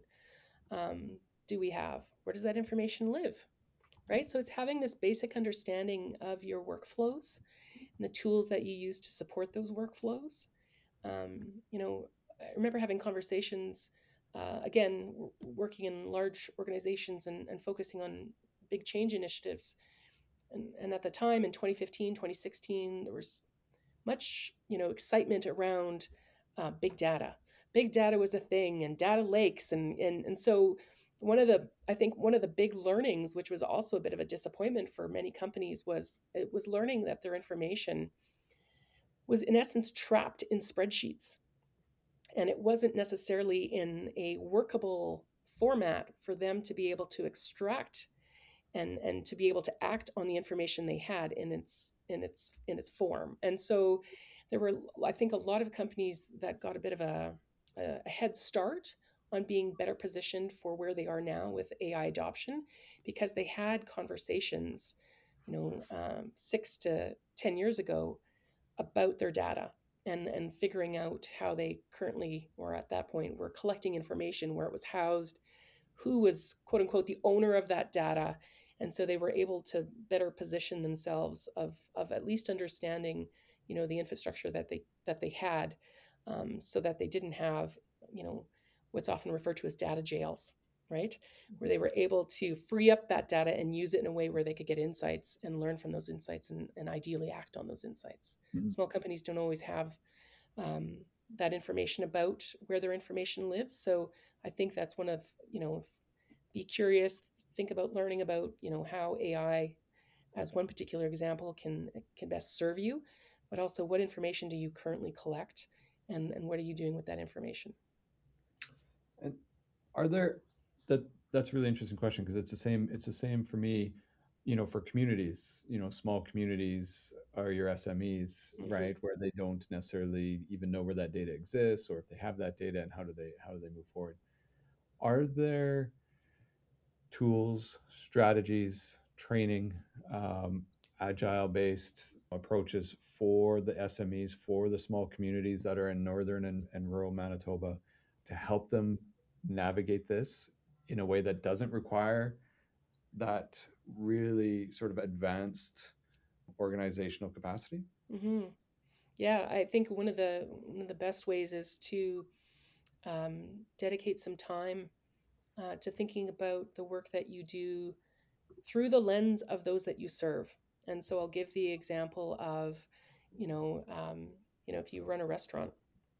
um, do we have? Where does that information live, right? So it's having this basic understanding of your workflows and the tools that you use to support those workflows. Um, you know, I remember having conversations, uh, again, w- working in large organizations and, and focusing on big change initiatives. And, and at the time in twenty fifteen, twenty sixteen, there was much, you know, excitement around uh, big data. Big data was a thing, and data lakes. And, and, and so one of the I think one of the big learnings, which was also a bit of a disappointment for many companies, was it was learning that their information was in essence trapped in spreadsheets, and it wasn't necessarily in a workable format for them to be able to extract and and to be able to act on the information they had in its in its in its form. And so there were, I think, a lot of companies that got a bit of a, a head start on being better positioned for where they are now with A I adoption, because they had conversations, you know, um, six to ten years ago about their data, and and figuring out how they currently, or at that point, were collecting information, where it was housed, who was quote unquote the owner of that data. And so they were able to better position themselves of of at least understanding, you know, the infrastructure that they that they had, um, so that they didn't have, you know, what's often referred to as data jails, right? Where they were able to free up that data and use it in a way where they could get insights and learn from those insights, and, and ideally act on those insights. Mhm. Small companies don't always have um, that information about where their information lives. So I think that's one of, you know, be curious, think about learning about, you know, how A I, as one particular example, can can best serve you, but also what information do you currently collect, and, and what are you doing with that information? And are there that that's a really interesting question, because it's the same it's the same for me, you know, for communities, you know, small communities are your S M Es, Mhm. right? Where they don't necessarily even know where that data exists, or if they have that data, and how do they how do they move forward? Are there tools, strategies, training, um, agile based approaches for the S M Es, for the small communities that are in northern and, and rural Manitoba, to help them navigate this in a way that doesn't require that really sort of advanced organizational capacity? Mm-hmm. Yeah, I think one of the one of the best ways is to um, dedicate some time uh, to thinking about the work that you do through the lens of those that you serve. And so I'll give the example of, you know, um, you know, if you run a restaurant,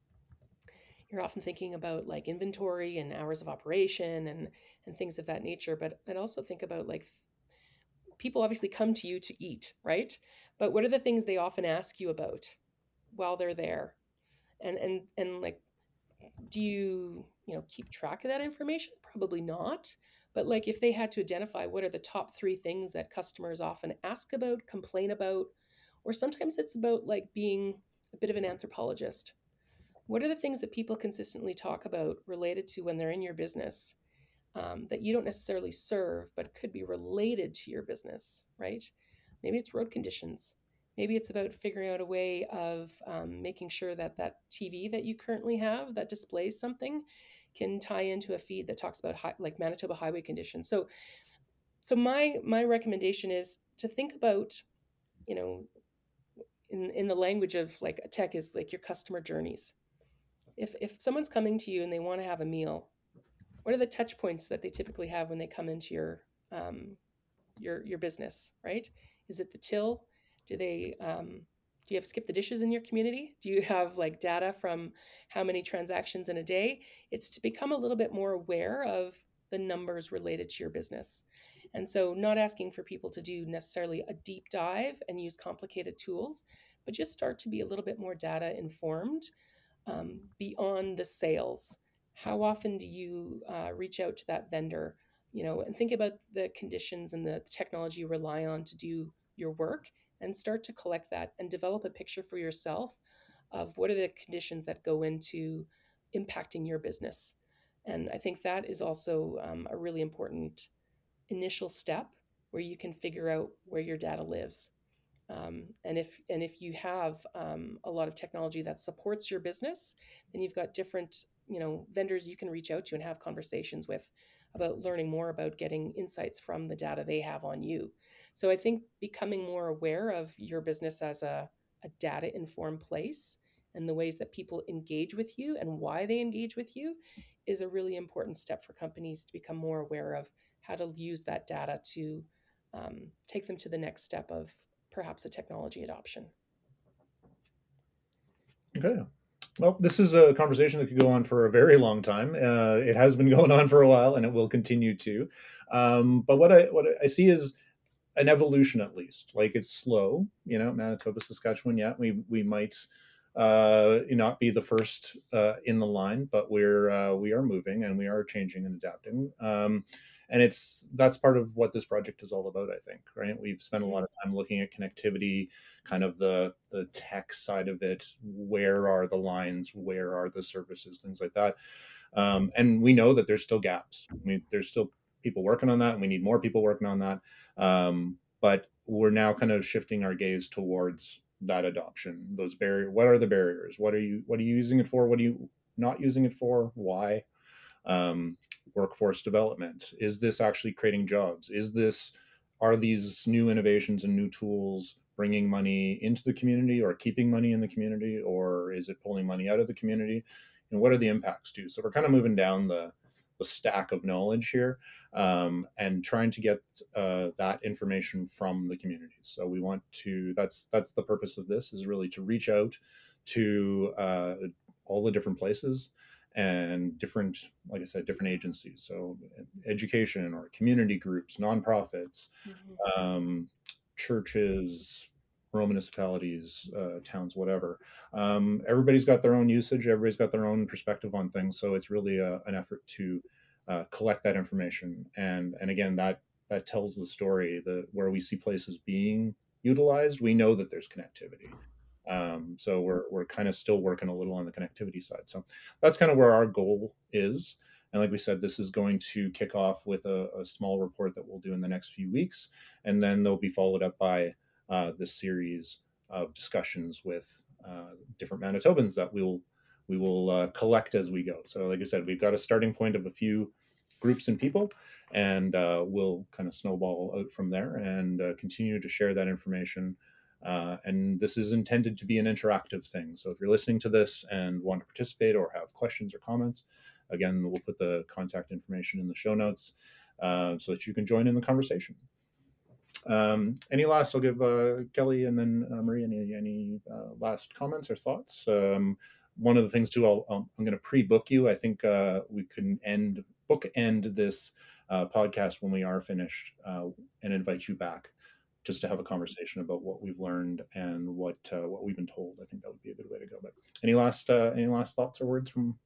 you're often thinking about like inventory and hours of operation and and things of that nature. But I'd also think about like th- people obviously come to you to eat, right? But what are the things they often ask you about while they're there? And and and like, do you, you know, keep track of that information? Probably not. But like, if they had to identify what are the top three things that customers often ask about, complain about, or sometimes it's about like being a bit of an anthropologist. What are the things that people consistently talk about related to when they're in your business, um, that you don't necessarily serve, but could be related to your business, right? Maybe it's road conditions. Maybe it's about figuring out a way of um, making sure that that T V that you currently have that displays something can tie into a feed that talks about high, like Manitoba highway conditions. So, so my my recommendation is to think about, you know, in in the language of like tech, is like your customer journeys. If if someone's coming to you and they want to have a meal, what are the touch points that they typically have when they come into your um, your your business, right? Is it the till? Do they um, do you have skip the dishes in your community? Do you have like data from how many transactions in a day? It's to become a little bit more aware of the numbers related to your business. And so not asking for people to do necessarily a deep dive and use complicated tools, but just start to be a little bit more data informed, um, beyond the sales. How often do you uh, reach out to that vendor, you know, and think about the conditions and the technology you rely on to do your work, and start to collect that and develop a picture for yourself of what are the conditions that go into impacting your business. And I think that is also um, a really important initial step where you can figure out where your data lives. Um, and if and if you have um, a lot of technology that supports your business, then you've got different, you know, vendors you can reach out to and have conversations with about learning more about getting insights from the data they have on you. So I think becoming more aware of your business as a, a data informed place, and the ways that people engage with you and why they engage with you, is a really important step for companies to become more aware of how to use that data to um, take them to the next step of perhaps a technology adoption. Okay. Well, this is a conversation that could go on for a very long time. Uh, it has been going on for a while, and it will continue to. Um, but what I what I see is an evolution, at least. Like, it's slow, you know. Manitoba, Saskatchewan, yeah, we we might uh, not be the first uh, in the line, but we're uh, we are moving and we are changing and adapting. Um, and it's that's part of what this project is all about, I think. Right? We've spent a lot of time looking at connectivity, kind of the the tech side of it. Where are the lines? Where are the services? Things like that. Um, and we know that there's still gaps. I mean, there's still people working on that, and we need more people working on that. Um, but we're now kind of shifting our gaze towards that adoption. Those barrier. What are the barriers? What are you? What are you using it for? What are you not using it for? Why? Um, workforce development. Is this actually creating jobs? Is this are these new innovations and new tools bringing money into the community, or keeping money in the community, or is it pulling money out of the community? And what are the impacts too? So we're kind of moving down the the stack of knowledge here, um, and trying to get uh, that information from the communities. So we want to. That's that's the purpose of this, is really to reach out to uh, all the different places and different, like I said, different agencies. So education or community groups, nonprofits, Mm-hmm. um, churches, rural municipalities, uh, towns, whatever. Um, everybody's got their own usage. Everybody's got their own perspective on things. So it's really a, an effort to uh, collect that information. And and again, that that tells the story. The where we see places being utilized, we know that there's connectivity. Um, so we're we're kind of still working a little on the connectivity side. So that's kind of where our goal is. And like we said, this is going to kick off with a, a small report that we'll do in the next few weeks, and then they'll be followed up by uh, this series of discussions with uh, different Manitobans that we'll we will uh, collect as we go. So, like I said, we've got a starting point of a few groups and people, and uh, we'll kind of snowball out from there and uh, continue to share that information. Uh, and this is intended to be an interactive thing. So if you're listening to this and want to participate or have questions or comments, again, we'll put the contact information in the show notes uh, so that you can join in the conversation. Um, any last, I'll give uh, Kelly and then uh, Marie, any, any uh, last comments or thoughts? Um, one of the things too, I'll, I'll, I'm going to pre-book you. I think uh, we can end book end this uh, podcast when we are finished uh, and invite you back just to have a conversation about what we've learned and what uh, what we've been told. I think that would be a good way to go. But any last uh, any last thoughts or words from?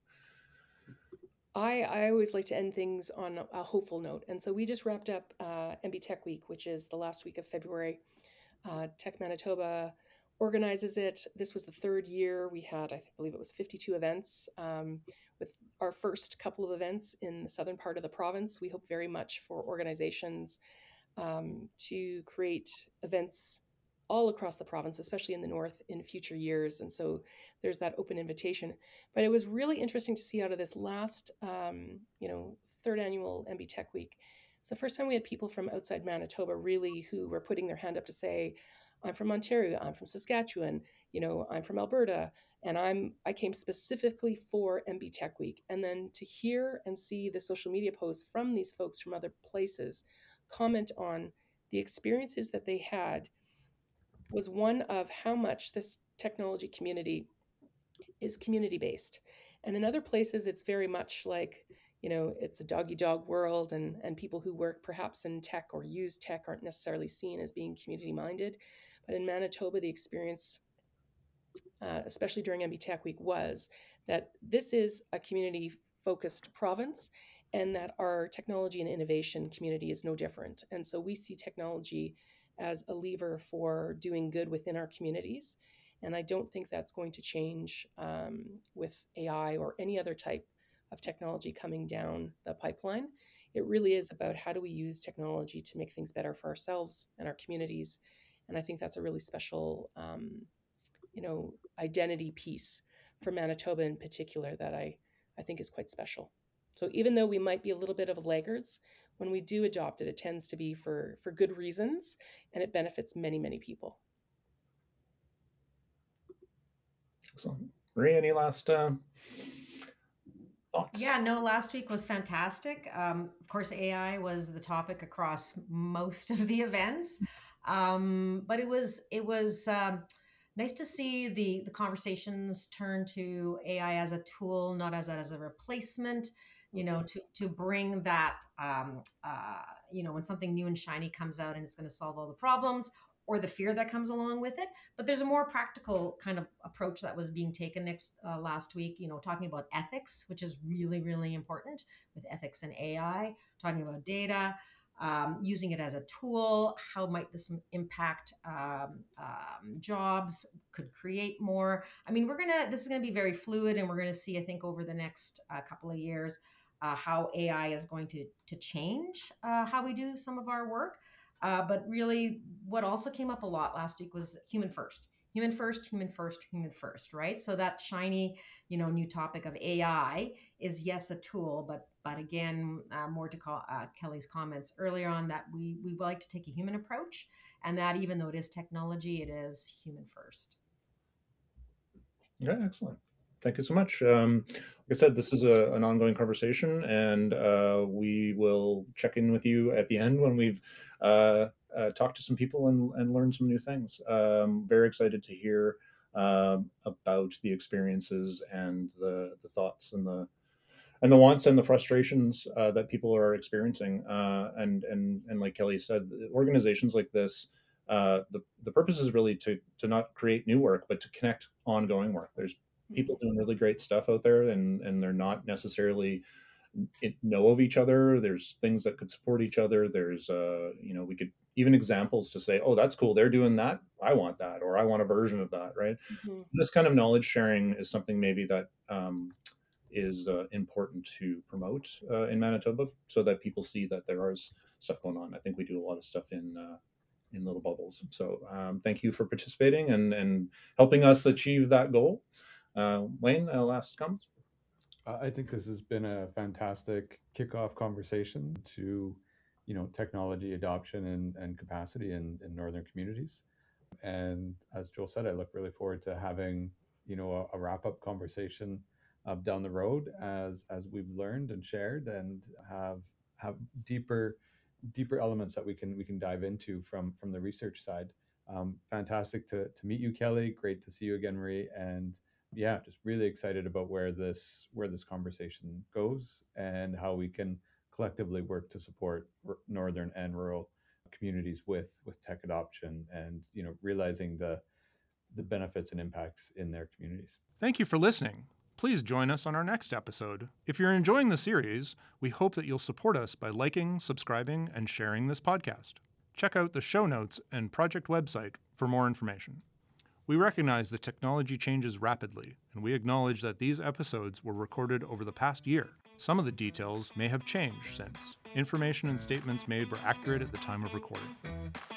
I, I always like to end things on a hopeful note. And so we just wrapped up uh, M B Tech Week, which is the last week of February. Uh, Tech Manitoba organizes it. This was the third year. We had, I believe it was fifty-two events, um, with our first couple of events in the southern part of the province. We hope very much for organizations um, to create events all across the province, especially in the north, in future years. And so there's that open invitation. But it was really interesting to see out of this last, um, you know, third annual M B Tech Week. It's the first time we had people from outside Manitoba really who were putting their hand up to say, I'm from Ontario, I'm from Saskatchewan, you know, I'm from Alberta, and I'm I came specifically for M B Tech Week. And then to hear and see the social media posts from these folks from other places comment on the experiences that they had was one of how much this technology community is community based. And in other places, it's very much like, you know, it's a doggy dog world, and, and people who work perhaps in tech or use tech aren't necessarily seen as being community minded. But in Manitoba, the experience, uh, especially during M B Tech Week, was that this is a community focused province, and that our technology and innovation community is no different. And so we see technology as a lever for doing good within our communities. And I don't think that's going to change um, with A I or any other type of technology coming down the pipeline. It really is about how do we use technology to make things better for ourselves and our communities. And I think that's a really special, um, you know, identity piece for Manitoba in particular that I, I think is quite special. So even though we might be a little bit of laggards, when we do adopt it, it tends to be for, for good reasons, and it benefits many, many people. Excellent. Marie, any last uh, thoughts? Yeah, no, last week was fantastic. Um, of course, A I was the topic across most of the events, um, but it was it was um, nice to see the the conversations turn to A I as a tool, not as a, as a replacement. You know, to to bring that, um, uh, you know, when something new and shiny comes out and it's going to solve all the problems, or the fear that comes along with it. But there's a more practical kind of approach that was being taken next uh, last week. You know, talking about ethics, which is really really important with ethics and A I. Talking about data. Um, using it as a tool, how might this impact um, um, jobs, could create more. I mean, we're gonna, this is gonna be very fluid, and we're gonna see, I think, over the next uh, couple of years, uh, how A I is going to, to change uh, how we do some of our work. Uh, but really, what also came up a lot last week was human first. Human first, human first, human first, right? So that shiny, you know, new topic of A I is, yes, a tool, but but again, uh, more to call, uh, Kelly's comments earlier on, that we we like to take a human approach, and that even though it is technology, it is human first. Yeah, excellent. Thank you so much. Um, like I said, this is a, an ongoing conversation, and uh, we will check in with you at the end when we've uh, uh, talked to some people and, and learned some new things. Um, very excited to hear um, about the experiences and the, the thoughts and the and the wants and the frustrations uh, that people are experiencing. Uh, and and and like Kelly said, organizations like this, uh, the the purpose is really to to not create new work, but to connect ongoing work. There's people doing really great stuff out there, and and they're not necessarily know of each other. There's things that could support each other. There's uh you know, we could even examples to say, oh, that's cool, they're doing that, I want that, or I want a version of that, right? Mm-hmm. This kind of knowledge sharing is something maybe that um is uh, important to promote uh, in Manitoba, so that people see that there is stuff going on. I think we do a lot of stuff in uh, in little bubbles. So um, thank you for participating and and helping us achieve that goal. Uh, Wayne, uh, last comments? I think this has been a fantastic kickoff conversation to, you know, technology adoption and, and capacity in, in northern communities. And as Joel said, I look really forward to having, you know, a, a wrap-up conversation uh, down the road as as we've learned and shared, and have have deeper deeper elements that we can we can dive into from from the research side. Um, fantastic to to meet you, Kelly. Great to see you again, Marie. And yeah, just really excited about where this where this conversation goes, and how we can collectively work to support r- northern and rural communities with with tech adoption, and, you know, realizing the the benefits and impacts in their communities. Thank you for listening. Please join us on our next episode. If you're enjoying the series, we hope that you'll support us by liking, subscribing, and sharing this podcast. Check out the show notes and project website for more information. We recognize that technology changes rapidly, and we acknowledge that these episodes were recorded over the past year. Some of the details may have changed since. Information and statements made were accurate at the time of recording.